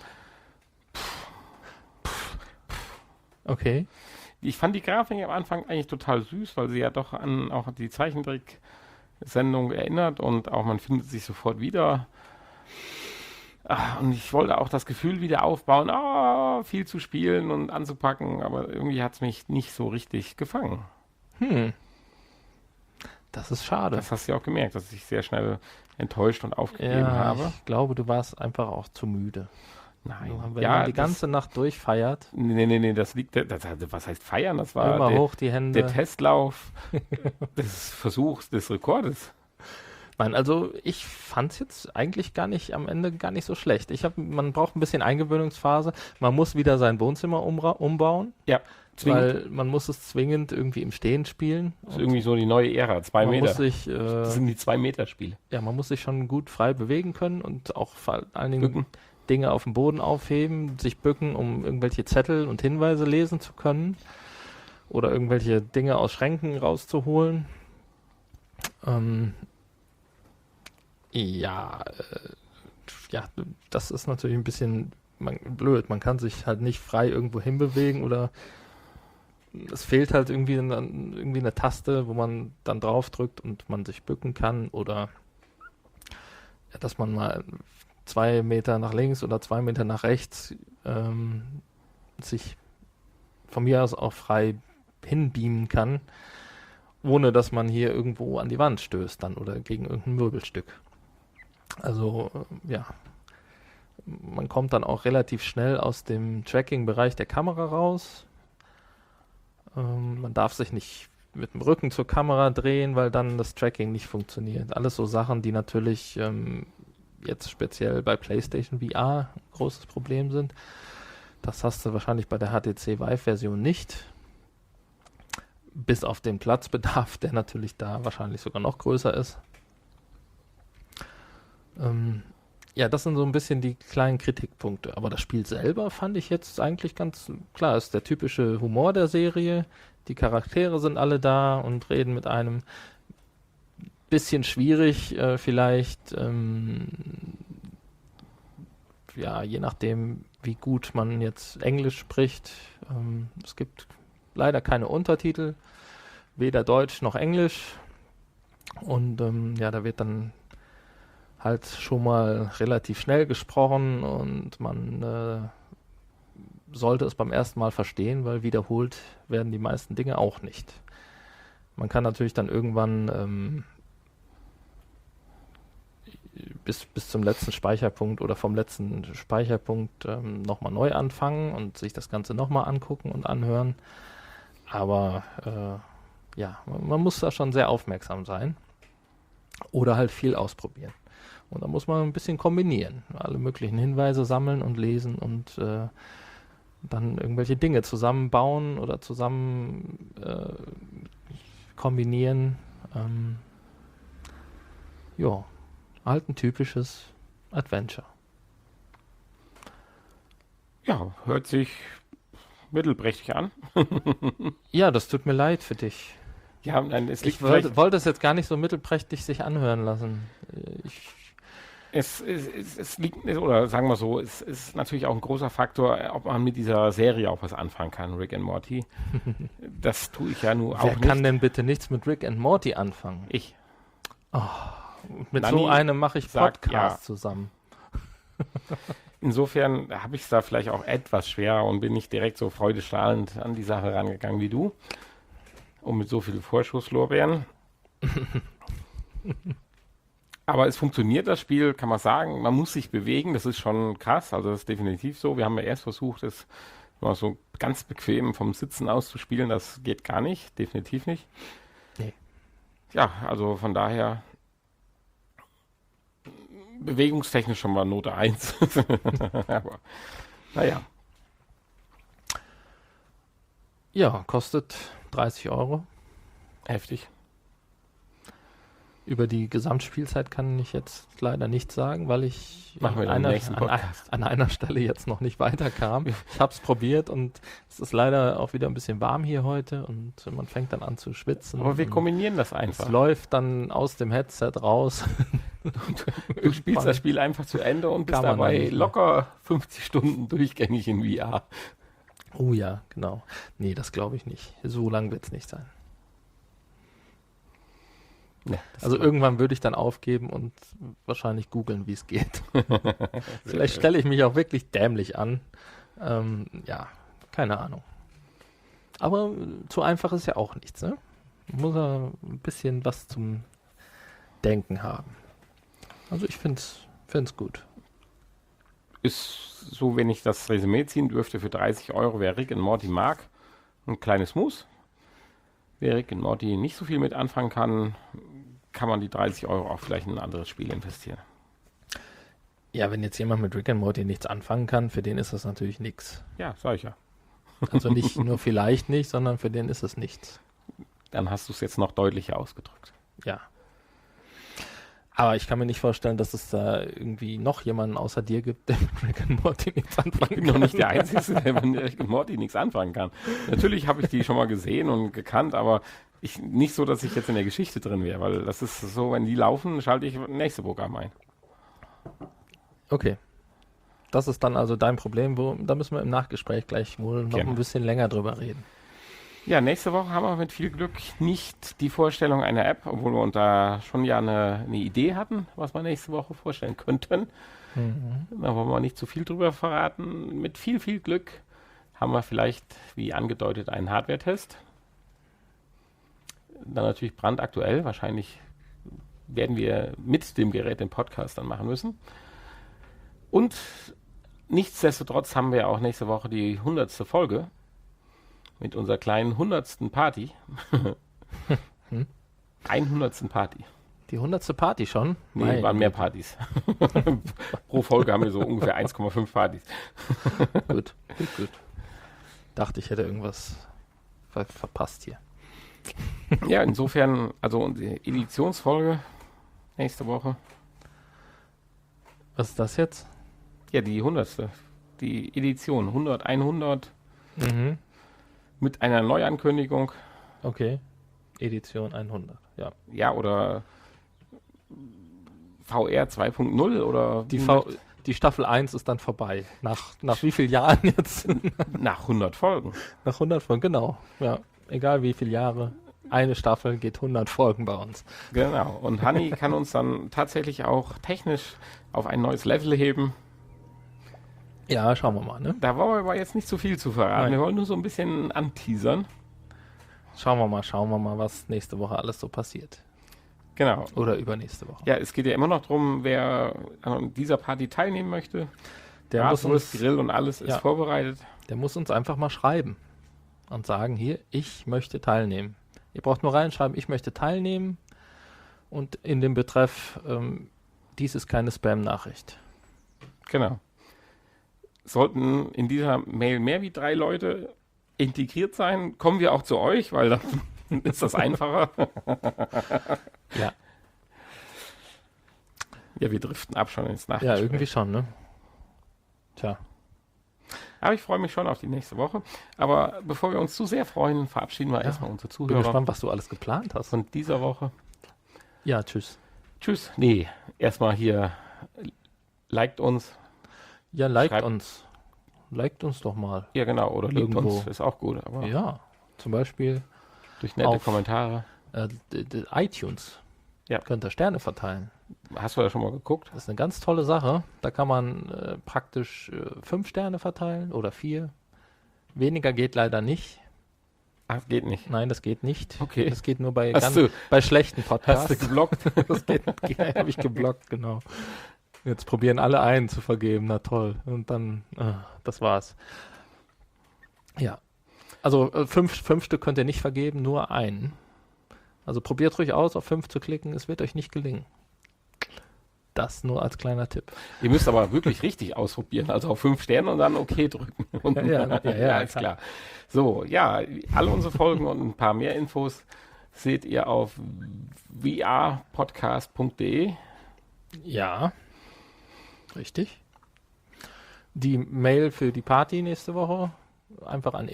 Okay. Ich fand die Grafik am Anfang eigentlich total süß, weil sie ja doch an auch die Zeichentrick-Sendung erinnert und auch man findet sich sofort wieder. Und ich wollte auch das Gefühl wieder aufbauen, viel zu spielen und anzupacken, aber irgendwie hat es mich nicht so richtig gefangen. Das ist schade. Das hast du ja auch gemerkt, dass ich sehr schnell enttäuscht und aufgegeben habe. Ich glaube, du warst einfach auch zu müde. Nein. Wenn man die ganze Nacht durchfeiert. Nee, das liegt, was heißt feiern? Das war immer hoch die Hände. Der Testlauf des Versuchs, des Rekordes. Nein, also ich fand es jetzt eigentlich am Ende gar nicht so schlecht. Man braucht ein bisschen Eingewöhnungsphase. Man muss wieder sein Wohnzimmer umbauen. Ja, zwingend. Weil man muss es zwingend irgendwie im Stehen spielen. Das ist irgendwie so die neue Ära, 2 Meter. Muss sich, das sind die 2-Meter-Spiele. Ja, man muss sich schon gut frei bewegen können und auch vor allen Dingen Dinge auf dem Boden aufheben, sich bücken, um irgendwelche Zettel und Hinweise lesen zu können oder irgendwelche Dinge aus Schränken rauszuholen. Das ist natürlich ein bisschen blöd. Man kann sich halt nicht frei irgendwo hinbewegen oder es fehlt halt irgendwie eine Taste, wo man dann drauf drückt und man sich bücken kann oder dass man mal 2 Meter nach links oder 2 Meter nach rechts sich von mir aus auch frei hinbeamen kann, ohne dass man hier irgendwo an die Wand stößt dann oder gegen irgendein Möbelstück. Also man kommt dann auch relativ schnell aus dem Tracking-Bereich der Kamera raus. Man darf sich nicht mit dem Rücken zur Kamera drehen, weil dann das Tracking nicht funktioniert. Alles so Sachen, die natürlich jetzt speziell bei PlayStation VR ein großes Problem sind. Das hast du wahrscheinlich bei der HTC Vive-Version nicht. Bis auf den Platzbedarf, der natürlich da wahrscheinlich sogar noch größer ist. Ja, das sind so ein bisschen die kleinen Kritikpunkte. Aber das Spiel selber fand ich jetzt eigentlich ganz klar. Ist der typische Humor der Serie. Die Charaktere sind alle da und reden mit einem. Bisschen schwierig, vielleicht, ja, je nachdem, wie gut man jetzt Englisch spricht. Es gibt leider keine Untertitel, weder Deutsch noch Englisch. Und ja, da wird dann halt schon mal relativ schnell gesprochen und man sollte es beim ersten Mal verstehen, weil wiederholt werden die meisten Dinge auch nicht. Man kann natürlich dann irgendwann bis zum letzten Speicherpunkt oder vom letzten Speicherpunkt nochmal neu anfangen und sich das Ganze nochmal angucken und anhören. Aber ja, man muss da schon sehr aufmerksam sein oder halt viel ausprobieren. Und da muss man ein bisschen kombinieren. Alle möglichen Hinweise sammeln und lesen und dann irgendwelche Dinge zusammenbauen oder zusammen kombinieren. Ja, halt ein typisches Adventure. Ja, hört sich mittelprächtig an. Ja, das tut mir leid für dich. Ja, nein, es liegt Ich wollte es jetzt gar nicht so mittelprächtig sich anhören lassen. Es liegt, oder sagen wir so, es ist natürlich auch ein großer Faktor, ob man mit dieser Serie auch was anfangen kann, Rick and Morty. Das tue ich ja nur auch nicht. Wer kann denn bitte nichts mit Rick and Morty anfangen? Ich. Oh, mit Nanni so einem mache ich sagt Podcast ja. zusammen. Insofern habe ich es da vielleicht auch etwas schwerer und bin nicht direkt so freudestrahlend an die Sache rangegangen wie du. Und mit so viel Vorschusslorbeeren. Aber es funktioniert, das Spiel, kann man sagen. Man muss sich bewegen, das ist schon krass. Also das ist definitiv so. Wir haben ja erst versucht, es mal so ganz bequem vom Sitzen aus zu spielen. Das geht gar nicht, definitiv nicht. Nee. Ja, also von daher bewegungstechnisch schon mal Note 1. Aber naja. Ja, kostet 30 Euro. Heftig. Über die Gesamtspielzeit kann ich jetzt leider nichts sagen, weil ich Machen wir an den nächsten an Podcast. einer Stelle jetzt noch nicht weiterkam. Ich habe es probiert und es ist leider auch wieder ein bisschen warm hier heute und man fängt dann an zu schwitzen. Aber wir und kombinieren das es einfach. läuft dann aus dem Headset raus. Du spielst das Spiel einfach zu Ende und bist Kann man dabei dann nicht mehr. locker 50 Stunden durchgängig in VR. Oh ja, genau. Nee, das glaube ich nicht. So lang wird es nicht sein. Nee, Also irgendwann würde ich dann aufgeben und wahrscheinlich googeln, wie es geht. Vielleicht stelle ich mich auch wirklich dämlich an. Ja, keine Ahnung. Aber zu einfach ist ja auch nichts, ne? Man muss ja ein bisschen was zum Denken haben. Also ich find's gut. Ist so, wenn ich das Resümee ziehen dürfte, für 30 Euro, wer Rick and Morty mag, ein kleines Muss. Wer Rick and Morty nicht so viel mit anfangen kann, kann man die 30 Euro auch vielleicht in ein anderes Spiel investieren. Ja, wenn jetzt jemand mit Rick and Morty nichts anfangen kann, für den ist das natürlich nichts. Ja, sag ich ja. Also nicht nur vielleicht nicht, sondern für den ist es nichts. Dann hast du es jetzt noch deutlicher ausgedrückt. Ja. Aber ich kann mir nicht vorstellen, dass es da irgendwie noch jemanden außer dir gibt, der mit Rick and Morty nichts anfangen kann. Ich bin noch nicht der Einzige, der mit Rick and Morty nichts anfangen kann. Natürlich habe ich die schon mal gesehen und gekannt, aber nicht so, dass ich jetzt in der Geschichte drin wäre, weil das ist so, wenn die laufen, schalte ich nächste Programm ein. Okay. Das ist dann also dein Problem. Da müssen wir im Nachgespräch gleich wohl noch Genau. ein bisschen länger drüber reden. Ja, nächste Woche haben wir mit viel Glück nicht die Vorstellung einer App, obwohl wir uns da schon ja eine Idee hatten, was wir nächste Woche vorstellen könnten. Da wollen wir nicht zu viel drüber verraten. Mit viel Glück haben wir vielleicht, wie angedeutet, einen Hardware-Test. Dann natürlich brandaktuell. Wahrscheinlich werden wir mit dem Gerät den Podcast dann machen müssen. Und nichtsdestotrotz haben wir auch nächste Woche die 100. Folge mit unserer kleinen 100. Party. 100. Party. Die 100. Party schon? Nee, Meine waren mehr Partys. Pro Folge haben wir so ungefähr 1,5 Partys. Gut. Dachte, ich hätte irgendwas verpasst hier. Ja, insofern, also unsere Editionsfolge nächste Woche. Was ist das jetzt? Ja, die 100. Die Edition 100, 100 mit einer Neuankündigung. Okay. Edition 100, ja. Ja, oder VR 2.0 oder Die Staffel 1 ist dann vorbei. Nach wie vielen Jahren jetzt? nach 100 Folgen. Nach 100 Folgen, genau. Ja, egal wie viele Jahre. Eine Staffel geht 100 Folgen bei uns. Genau. Und Hanni kann uns dann tatsächlich auch technisch auf ein neues Level heben. Ja, schauen wir mal, ne? Da wollen wir aber jetzt nicht zu viel zu verraten. Nein. Wir wollen nur so ein bisschen anteasern. Schauen wir mal, was nächste Woche alles so passiert. Genau. Oder übernächste Woche. Ja, es geht ja immer noch darum, wer an dieser Party teilnehmen möchte. Der muss Bratwurst, uns, Grill und alles ist vorbereitet. der muss uns einfach mal schreiben und sagen, hier, ich möchte teilnehmen. Ihr braucht nur reinschreiben, ich möchte teilnehmen und in dem Betreff, dies ist keine Spam-Nachricht. Genau. Sollten in dieser Mail mehr wie 3 Leute integriert sein, kommen wir auch zu euch, weil dann ist das einfacher. Ja. Ja, wir driften ab schon ins Ja, Nachgespräch. irgendwie schon, ne? Tja. Aber ich freue mich schon auf die nächste Woche. Aber bevor wir uns zu sehr freuen, verabschieden wir erstmal unsere Bin Zuhörer gespannt, was du alles geplant hast. von dieser Woche. Ja, tschüss. Tschüss. Nee, erstmal hier, liked uns. Ja, liked Schreibt- uns. Liked uns doch mal. Ja, genau. Oder liebt Irgendwo. uns, ist auch gut. Aber Ja, zum Beispiel durch nette auf- Kommentare. iTunes. Ja. Könnt ihr Sterne verteilen. Hast du da schon mal geguckt? Das ist eine ganz tolle Sache. Da kann man praktisch 5 Sterne verteilen oder 4. Weniger geht leider nicht. Ach, geht nicht. Nein, das geht nicht. Okay. Das geht nur bei, Hast du- bei schlechten Hast du Podcasts. geblockt? Das geht, habe ich geblockt, genau. Jetzt probieren alle einen zu vergeben. Na toll. Und dann, das war's. Ja. Also 5 Stück könnt ihr nicht vergeben, nur einen. Also probiert ruhig aus, auf 5 zu klicken. Es wird euch nicht gelingen. Das nur als kleiner Tipp. Ihr müsst aber wirklich richtig ausprobieren. Also auf 5 Sterne und dann OK drücken. Und Ja, alles klar. So, ja, alle unsere Folgen und ein paar mehr Infos seht ihr auf vrpodcast.de. Ja. Richtig. Die Mail für die Party nächste Woche einfach an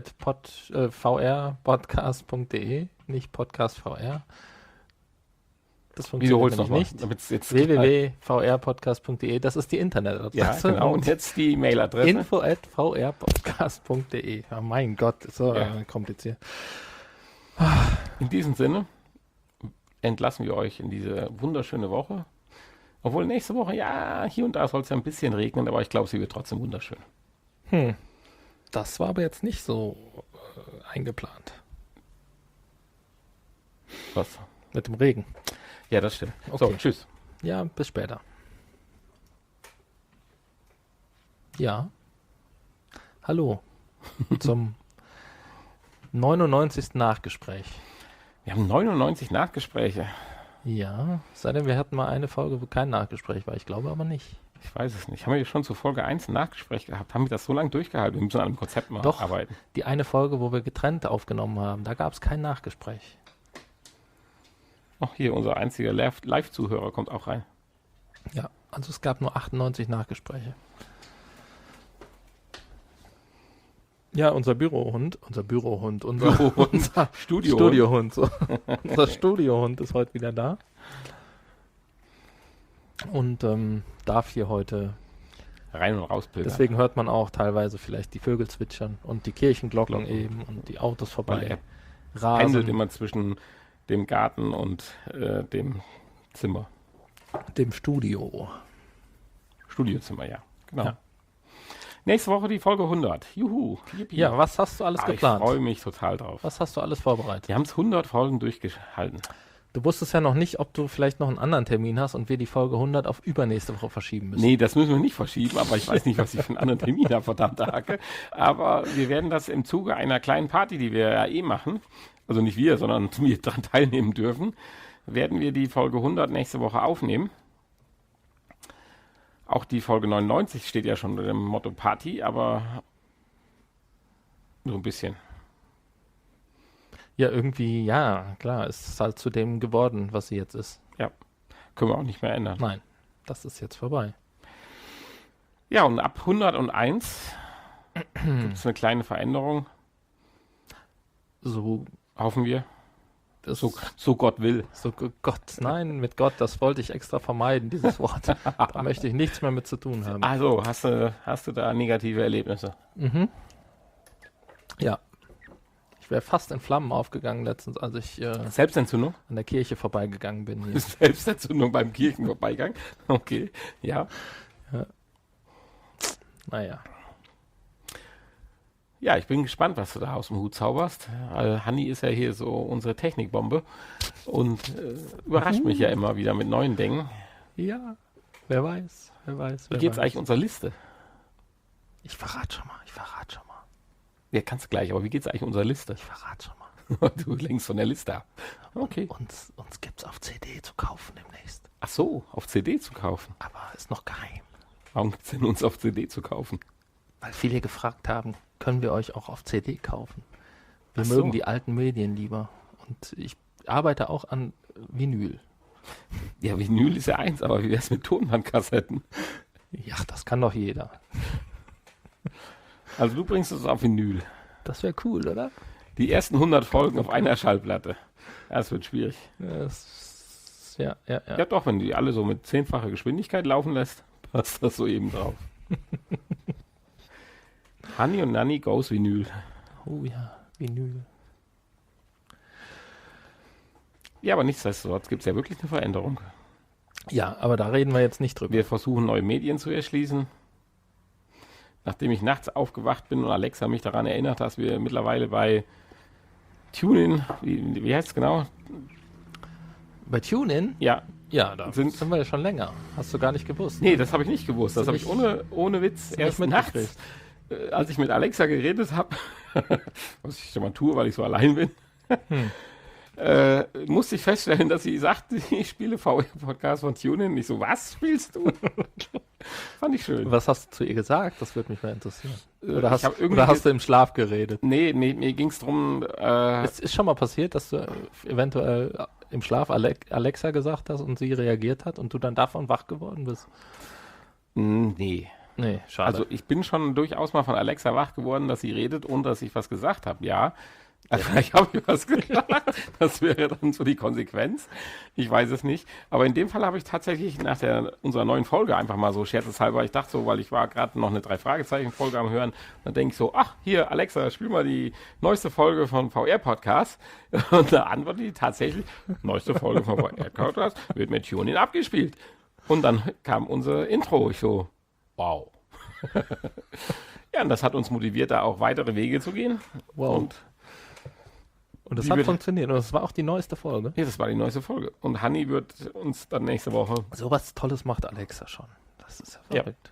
info@vrpodcast.de, nicht podcastvr. Das Wiederhol's funktioniert nochmal, nämlich nicht. damit's jetzt www.vrpodcast.de, das ist die Internetadresse. Ja, genau. Und jetzt die Mailadresse. info@vrpodcast.de. Ja, mein Gott, ist so kompliziert. In diesem Sinne entlassen wir euch in diese wunderschöne Woche. Obwohl nächste Woche, ja, hier und da soll es ja ein bisschen regnen, aber ich glaube, sie wird trotzdem wunderschön. Das war aber jetzt nicht so eingeplant. Was? Mit dem Regen. Ja, das stimmt. Okay. So, tschüss. Ja, bis später. Ja. Hallo. Zum 99. Nachgespräch. Wir haben 99 Nachgespräche. Ja, sei denn, wir hatten mal eine Folge, wo kein Nachgespräch war. Ich glaube aber nicht. Ich weiß es nicht. Haben wir schon zu Folge 1 ein Nachgespräch gehabt? Haben wir das so lange durchgehalten? Wir müssen an einem Konzept mal Doch. arbeiten. Die eine Folge, wo wir getrennt aufgenommen haben, da gab es kein Nachgespräch. Ach, hier, unser einziger Live-Zuhörer kommt auch rein. Ja, also es gab nur 98 Nachgespräche. Ja, unser Bürohund, unser Studio. Studiohund. So. Unser Studiohund ist heute wieder da. Und darf hier heute, Rein und raus pilgern. deswegen hört man auch teilweise vielleicht die Vögel zwitschern und die Kirchenglocken eben und die Autos Weil vorbei er pendelt rasen, immer zwischen dem Garten und dem Zimmer. dem Studio. Studiozimmer, ja. Genau. Ja. Nächste Woche die Folge 100. Juhu. Yippie. Ja, was hast du alles Ich geplant? freue mich total drauf. Was hast du alles vorbereitet? Wir haben es 100 Folgen durchgehalten. Du wusstest ja noch nicht, ob du vielleicht noch einen anderen Termin hast und wir die Folge 100 auf übernächste Woche verschieben müssen. Nee, das müssen wir nicht verschieben, aber ich weiß nicht, was ich für einen anderen Termin habe, verdammte Hacke. Aber wir werden das im Zuge einer kleinen Party, die wir ja eh machen, also nicht wir, sondern wir daran teilnehmen dürfen, werden wir die Folge 100 nächste Woche aufnehmen. Auch die Folge 99 steht ja schon unter dem Motto Party, aber so ein bisschen. Ja, irgendwie, ja, klar, es ist halt zu dem geworden, was sie jetzt ist. Ja, können wir auch nicht mehr ändern. Nein, das ist jetzt vorbei. Ja, und ab 101 gibt es eine kleine Veränderung, So, hoffen wir. das So Gott will. so Gott, nein, mit Gott, das wollte ich extra vermeiden, dieses Wort. Da möchte ich nichts mehr mit zu tun haben. Also, hast du da negative Erlebnisse? Mhm. Ja. Ich wäre fast in Flammen aufgegangen letztens, als ich Selbstentzündung? an der Kirche vorbeigegangen bin. Hier. Selbstentzündung beim Kirchenvorbeigang? Okay, ja. Naja. Ja, ich bin gespannt, was du da aus dem Hut zauberst. Hanni ist ja hier so unsere Technikbombe und überrascht mich ja immer wieder mit neuen Dingen. Ja, wer weiß, wer weiß. Wie geht's eigentlich unserer Liste? Ich verrate schon mal. Ja, kannst du gleich, aber wie geht's eigentlich unserer Liste? Ich verrate schon mal. Du lenkst von der Liste ab. Okay. Uns gibt's auf CD zu kaufen demnächst. Ach so, auf CD zu kaufen. Aber ist noch geheim. Warum gibt's denn uns auf CD zu kaufen? Weil viele gefragt haben, können wir euch auch auf CD kaufen? Wir Ach so. mögen die alten Medien lieber. Und ich arbeite auch an Vinyl. Ja, Vinyl ist ja eins, aber wie wär's mit Tonbandkassetten? Ja, das kann doch jeder. Also du bringst es auf Vinyl. Das wäre cool, oder? Die ersten 100 Folgen auf einer Schallplatte. Das wird schwierig. Ja. Ja doch, wenn du die alle so mit 10-facher Geschwindigkeit laufen lässt, passt das so eben drauf. Hanni und Nanni goes Vinyl. Oh ja, Vinyl. Ja, aber nichtsdestotrotz gibt es ja wirklich eine Veränderung. Ja, aber da reden wir jetzt nicht drüber. Wir versuchen neue Medien zu erschließen. Nachdem ich nachts aufgewacht bin und Alexa mich daran erinnert, dass wir mittlerweile bei TuneIn, wie heißt es genau? Bei TuneIn? Ja, Ja, da Sind- sind wir ja schon länger. Hast du gar nicht gewusst. nee, das habe ich nicht gewusst. Das Hast habe du ich nicht- ohne Witz nicht erst mitgekriegt? nachts, als ich mit Alexa geredet habe, was ich schon mal tue, weil ich so allein bin, musste ich feststellen, dass sie sagt, ich spiele VR-Podcast von TuneIn. Ich so, was spielst du? Fand ich schön. Was hast du zu ihr gesagt? Das würde mich mal interessieren. Oder ich hast, hab irgendwie oder hast du im Schlaf geredet? Nee, mir ging es darum, Es ist schon mal passiert, dass du eventuell im Schlaf Alexa gesagt hast und sie reagiert hat und du dann davon wach geworden bist? nee. Nee, schade. Also ich bin schon durchaus mal von Alexa wach geworden, dass sie redet, ohne dass ich was gesagt habe. Ja, also vielleicht habe ich was gesagt. Das wäre dann so die Konsequenz. Ich weiß es nicht. Aber in dem Fall habe ich tatsächlich nach unserer neuen Folge einfach mal so scherzeshalber, ich dachte so, weil ich war gerade noch eine 3-Fragezeichen-Folge am Hören, dann denke ich so, ach, hier, Alexa, spiel mal die neueste Folge von VR-Podcast. Und da antwortet die tatsächlich, neueste Folge von VR-Podcast wird mit TuneIn abgespielt. Und dann kam unser Intro. Ich so, wow. Ja, und das hat uns motiviert, da auch weitere Wege zu gehen. wow. Und das die hat wird- funktioniert. Und das war auch die neueste Folge. Ja, das war die neueste Folge. Und Hanni wird uns dann nächste Woche. So was Tolles macht Alexa schon. Das ist ja Ja. verrückt.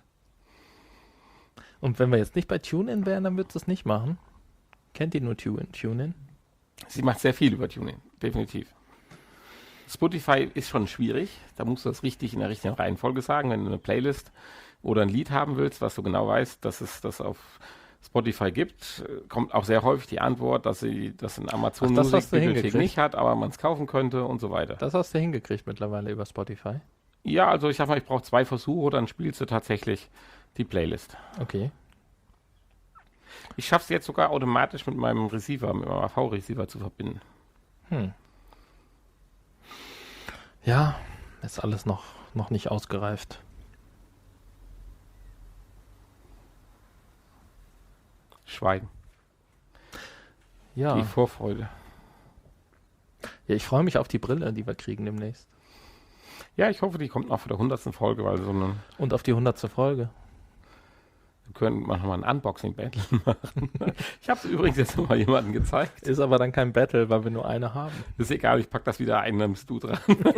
Und wenn wir jetzt nicht bei TuneIn wären, dann wird es nicht machen. Kennt ihr nur TuneIn? Sie macht sehr viel über TuneIn, definitiv. Spotify ist schon schwierig. Da musst du das richtig in der richtigen Reihenfolge sagen. Wenn du eine Playlist oder ein Lied haben willst, was du genau weißt, dass es das auf Spotify gibt, kommt auch sehr häufig die Antwort, dass sie das in Amazon Ach, das Music hast du Bibliothek hingekriegt? nicht hat, aber man es kaufen könnte und so weiter. Das hast du hingekriegt mittlerweile über Spotify. Ja, also ich sag mal, ich brauche 2 Versuche, dann spielst du tatsächlich die Playlist. Okay. Ich schaffe es jetzt sogar automatisch mit meinem Receiver, mit meinem AV-Receiver zu verbinden. Ja, ist alles noch nicht ausgereift. Schweigen. Ja. Die Vorfreude. Ja, ich freue mich auf die Brille, die wir kriegen demnächst. Ja, ich hoffe, die kommt noch für der 100. Folge, weil Und auf die 100. Folge. wir können mal ein Unboxing-Battle machen. Ich habe es übrigens jetzt noch mal jemandem gezeigt. Ist aber dann kein Battle, weil wir nur eine haben. Ist egal, ich pack das wieder ein, dann bist du dran.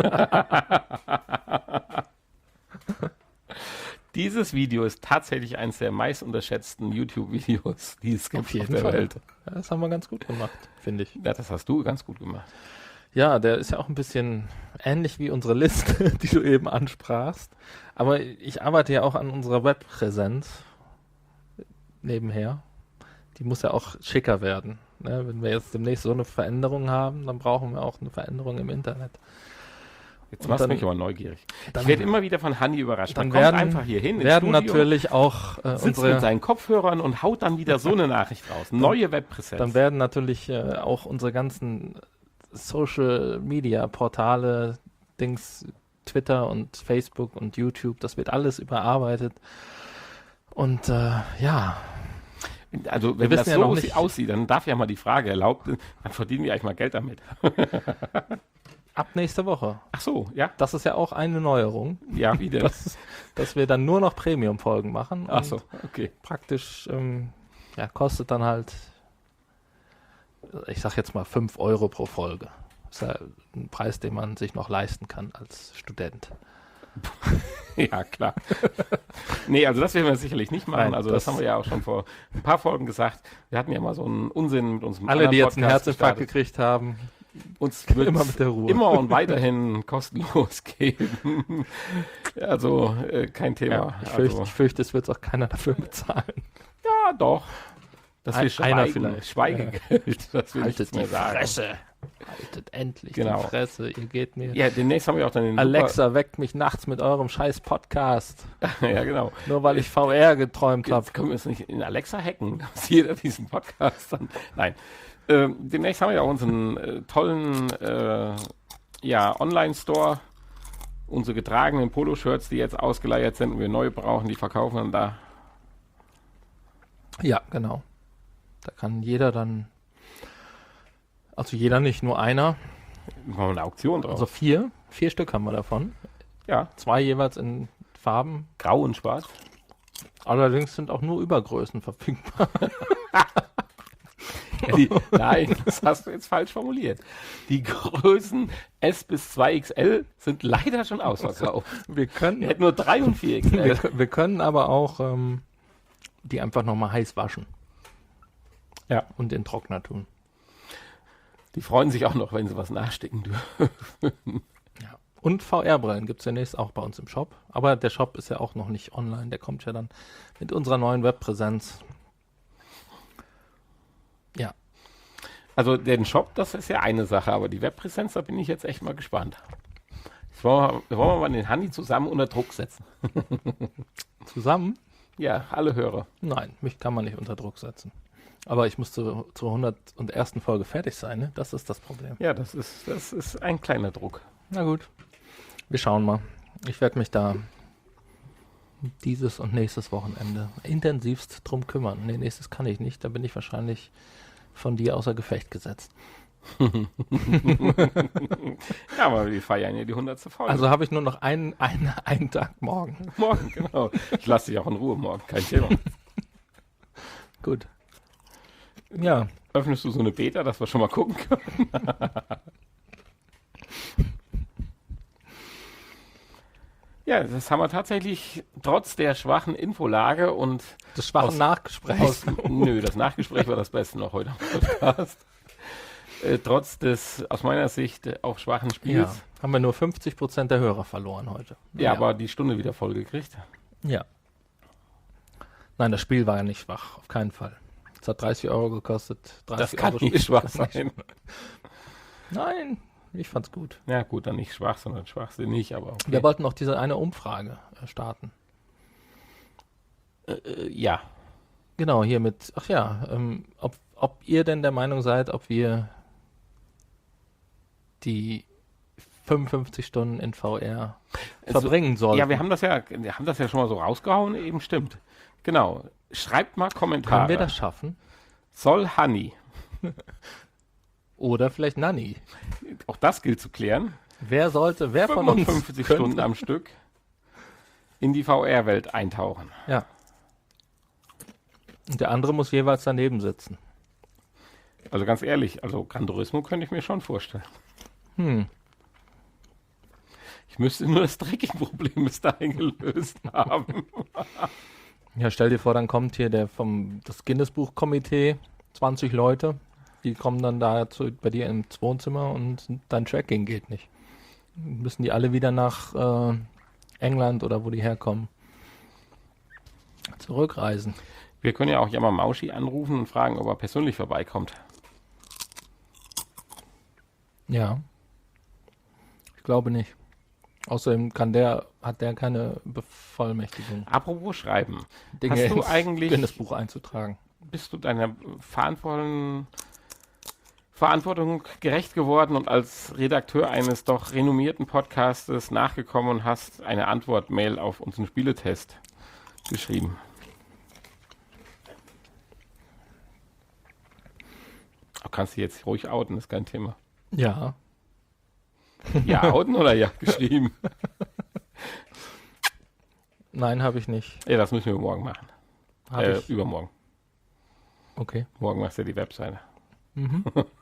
Dieses Video ist tatsächlich eines der meist unterschätzten YouTube-Videos, die es gibt Auf jeden der Fall. Welt. Ja, das haben wir ganz gut gemacht, finde ich. Ja, das hast du ganz gut gemacht. Ja, der ist ja auch ein bisschen ähnlich wie unsere Liste, die du eben ansprachst. Aber ich arbeite ja auch an unserer Webpräsenz nebenher. Die muss ja auch schicker werden. Ne? Wenn wir jetzt demnächst so eine Veränderung haben, dann brauchen wir auch eine Veränderung im Internet. Jetzt machst du mich aber neugierig. Dann- Ich werde immer wieder von Hanni überrascht. Dann Man kommt werden, einfach hier hin ins werden Studio, natürlich auch sitzt mit unsere, seinen Kopfhörern und haut dann wieder so eine Nachricht raus. Neue Webpräsenz. dann werden natürlich auch unsere ganzen Social Media Portale, Dings, Twitter und Facebook und YouTube, das wird alles überarbeitet. Und ja, Also Wir wenn das wissen ja so noch nicht- aussieht, dann darf ja mal die Frage erlaubt, dann verdienen wir eigentlich mal Geld damit. ab nächste Woche. Ach so, ja? Das ist ja auch eine Neuerung, Ja, wie denn? dass wir dann nur noch Premium-Folgen machen. Ach und so, okay. Praktisch, ja, kostet dann halt, ich sag jetzt mal 5 Euro pro Folge. Das ist ja ein Preis, den man sich noch leisten kann als Student. Ja, klar. Nee, also das werden wir sicherlich nicht machen. Nein, Also das das- haben wir ja auch schon vor ein paar Folgen gesagt. Wir hatten ja mal so einen Unsinn mit unserem Alle, die anderen jetzt einen Podcast Herzinfarkt gestartet. gekriegt haben, Uns wird immer mit der Ruhe. immer und weiterhin kostenlos geben. Also kein Thema. Ja, Also, ich fürchte, es wird auch keiner dafür bezahlen. ja, doch. Dass wir Einer schweigen, vielleicht. Schweigegeld, dass wir nichts Haltet die mehr sagen. Fresse. Haltet endlich Genau. die Fresse. Ihr geht mir. Ja, demnächst haben wir auch dann den Alexa, weckt mich nachts mit eurem scheiß Podcast. Super, ja, genau. Nur weil ich VR geträumt habe. Jetzt können wir es nicht in Alexa hacken, dass jeder diesen Podcast dann. Nein. Demnächst haben wir ja auch unseren tollen ja, Online-Store. Unsere getragenen Poloshirts, die jetzt ausgeleiert sind und wir neue brauchen, die verkaufen dann da. Ja, genau. Da kann jeder dann, also jeder nicht, nur einer, Machen wir eine Auktion drauf. also 4 Stück haben wir davon. ja, 2 jeweils in Farben. grau und schwarz. Allerdings sind auch nur Übergrößen verfügbar. Ja, nein, das hast du jetzt falsch formuliert. Die Größen S bis 2XL sind leider schon ausverkauft. Wir können, Wir hätten nur 3 und 4XL. wir können aber auch die einfach nochmal heiß waschen Ja. und in den Trockner tun. Die freuen sich auch noch, wenn sie was nachstecken dürfen. Ja. Und VR-Brillen gibt es demnächst auch bei uns im Shop. Aber der Shop ist ja auch noch nicht online. Der kommt ja dann mit unserer neuen Webpräsenz. Ja. Also den Shop, das ist ja eine Sache, aber die Webpräsenz, da bin ich jetzt echt mal gespannt. Jetzt wollen wir mal den Hanni zusammen unter Druck setzen. Zusammen? Ja, alle Hörer. Nein, mich kann man nicht unter Druck setzen. Aber ich muss zur 101. Folge fertig sein, ne? Das ist das Problem. Ja, das ist ein kleiner Druck. Na gut. Wir schauen mal. Ich werde mich da dieses und nächstes Wochenende intensivst drum kümmern. Nee, nächstes kann ich nicht. Da bin ich wahrscheinlich von dir außer Gefecht gesetzt. Ja, aber wir feiern ja die 100. Folge. Also habe ich nur noch einen Tag morgen. morgen, genau. Ich lasse dich auch in Ruhe morgen, kein Thema. Gut. Ja, Öffnest du so eine Beta, dass wir schon mal gucken können? Ja, das haben wir tatsächlich trotz der schwachen Infolage und das schwache Nachgespräch. nö, das Nachgespräch war das Beste noch heute am Podcast. Trotz des aus meiner Sicht auch schwachen Ja, Spiels. haben wir nur 50% der Hörer verloren heute. Ja, aber die Stunde wieder voll gekriegt. Ja. Nein, das Spiel war ja nicht schwach, auf keinen Fall. Es hat 30 Euro gekostet. 30 Das kann Euro nicht schwach Spiel. sein. Nein, ich fand's gut. Ja gut, dann nicht schwach, sondern schwachsinnig, aber okay. Wir wollten noch diese eine Umfrage starten. Ja, Genau, hier mit, ach ja, ob ihr denn der Meinung seid, ob wir die 55 Stunden in VR Also, verbringen sollten. ja, wir haben das ja schon mal so rausgehauen, eben stimmt. Genau. Schreibt mal Kommentare. Können wir das schaffen? Soll Hanni, Oder vielleicht Nanni. auch das gilt zu klären, Wer von uns 55 könnte- Stunden am Stück in die VR-Welt eintauchen? Ja. Und der andere muss jeweils daneben sitzen. Also ganz ehrlich, also Gran Turismo könnte ich mir schon vorstellen. Ich müsste nur das Tracking-Problem bis dahin gelöst haben. Ja, stell dir vor, dann kommt hier das Guinness-Buch-Komitee, 20 Leute, Die kommen dann da bei dir ins Wohnzimmer und dein Tracking geht nicht. Müssen die alle wieder nach England oder wo die herkommen zurückreisen. Wir können ja auch Yamamaushi anrufen und fragen, ob er persönlich vorbeikommt. Ja. Ich glaube nicht. Außerdem hat der keine Bevollmächtigung, Apropos Schreiben. Dinge Hast du ins eigentlich- Guinness-Buch einzutragen. Bist du deiner Verantwortung gerecht geworden und als Redakteur eines doch renommierten Podcastes nachgekommen und hast eine Antwort-Mail auf unseren Spieletest geschrieben? Du kannst dich jetzt ruhig outen, ist kein Thema. Ja. Ja, outen oder ja geschrieben? Nein, habe ich nicht. Ja, das müssen wir morgen machen. Hab ich. Übermorgen. Okay. Morgen machst du die Webseite. Mhm.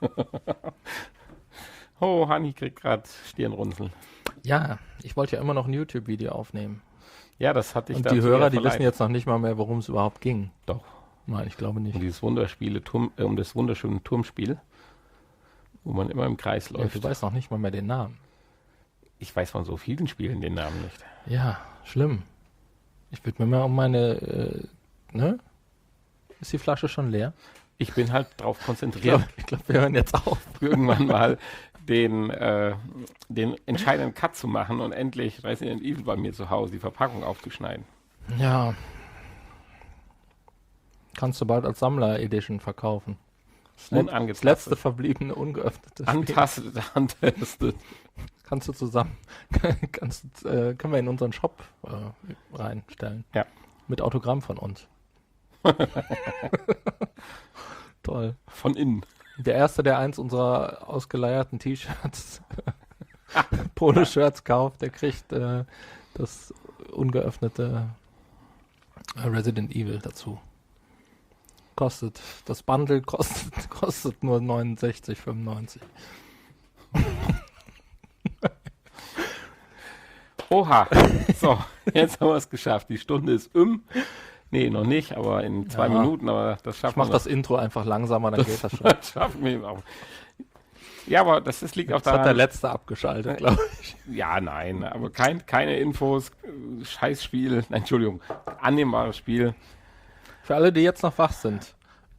Oh, Hanni kriegt gerade Stirnrunzeln. Ja, ich wollte ja immer noch ein YouTube-Video aufnehmen. Ja, das hatte ich Und dazu die Hörer, ja die verleiht. wissen jetzt noch nicht mal mehr, worum es überhaupt ging. Doch. Nein, ich glaube nicht. Um dieses um das wunderschöne Turmspiel, wo man immer im Kreis Ja, läuft. du weißt noch nicht mal mehr den Namen. Ich weiß von so vielen Spielen den Namen nicht. Ja, schlimm. Ich würde mir mal um meine, ne? Ist die Flasche schon leer? Ich bin halt darauf konzentriert, Ich glaube, wir hören jetzt auf. irgendwann mal den entscheidenden Cut zu machen und endlich Resident Evil bei mir zu Hause die Verpackung aufzuschneiden. Ja. Kannst du bald als Sammler-Edition verkaufen. Das Unangetastet. letzte verbliebene ungeöffnete Spiel. Antastet. Kannst du zusammen, können wir in unseren Shop reinstellen. Ja. Mit Autogramm von uns. Toll. Von innen. Der Erste, der eins unserer ausgeleierten T-Shirts, Polo-Shirts kauft, der kriegt das ungeöffnete Resident Evil dazu. Das Bundle kostet nur 69,95. Oha. So, jetzt haben wir es geschafft. Die Stunde ist Nee, noch nicht, aber in 2 Ja. Minuten, aber das Ich schaffen mach wir. das Intro einfach langsamer, dann geht das schon. Das schaffen wir auch. Ja, aber das liegt auch Das hat der daran. Letzte abgeschaltet, glaube ich. Ja, nein, aber keine Infos, Scheißspiel, nein, Entschuldigung, annehmbares Spiel. Für alle, die jetzt noch wach sind,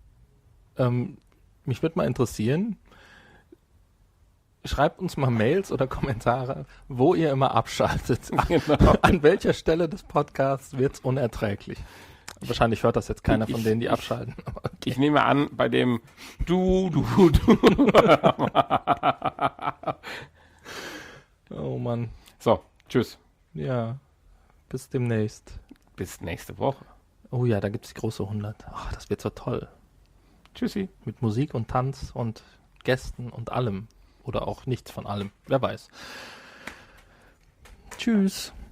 mich würde mal interessieren, schreibt uns mal Mails oder Kommentare, wo ihr immer abschaltet. Genau. An welcher Stelle des Podcasts wird es unerträglich? Wahrscheinlich hört das jetzt keiner von denen, die abschalten. Aber Ich nehme an, bei dem Du. oh Mann. So, tschüss. Ja, bis demnächst. Bis nächste Woche. Oh ja, da gibt es die große 100. Ach, das wird so toll. Tschüssi. Mit Musik und Tanz und Gästen und allem. Oder auch nichts von allem. Wer weiß. Tschüss.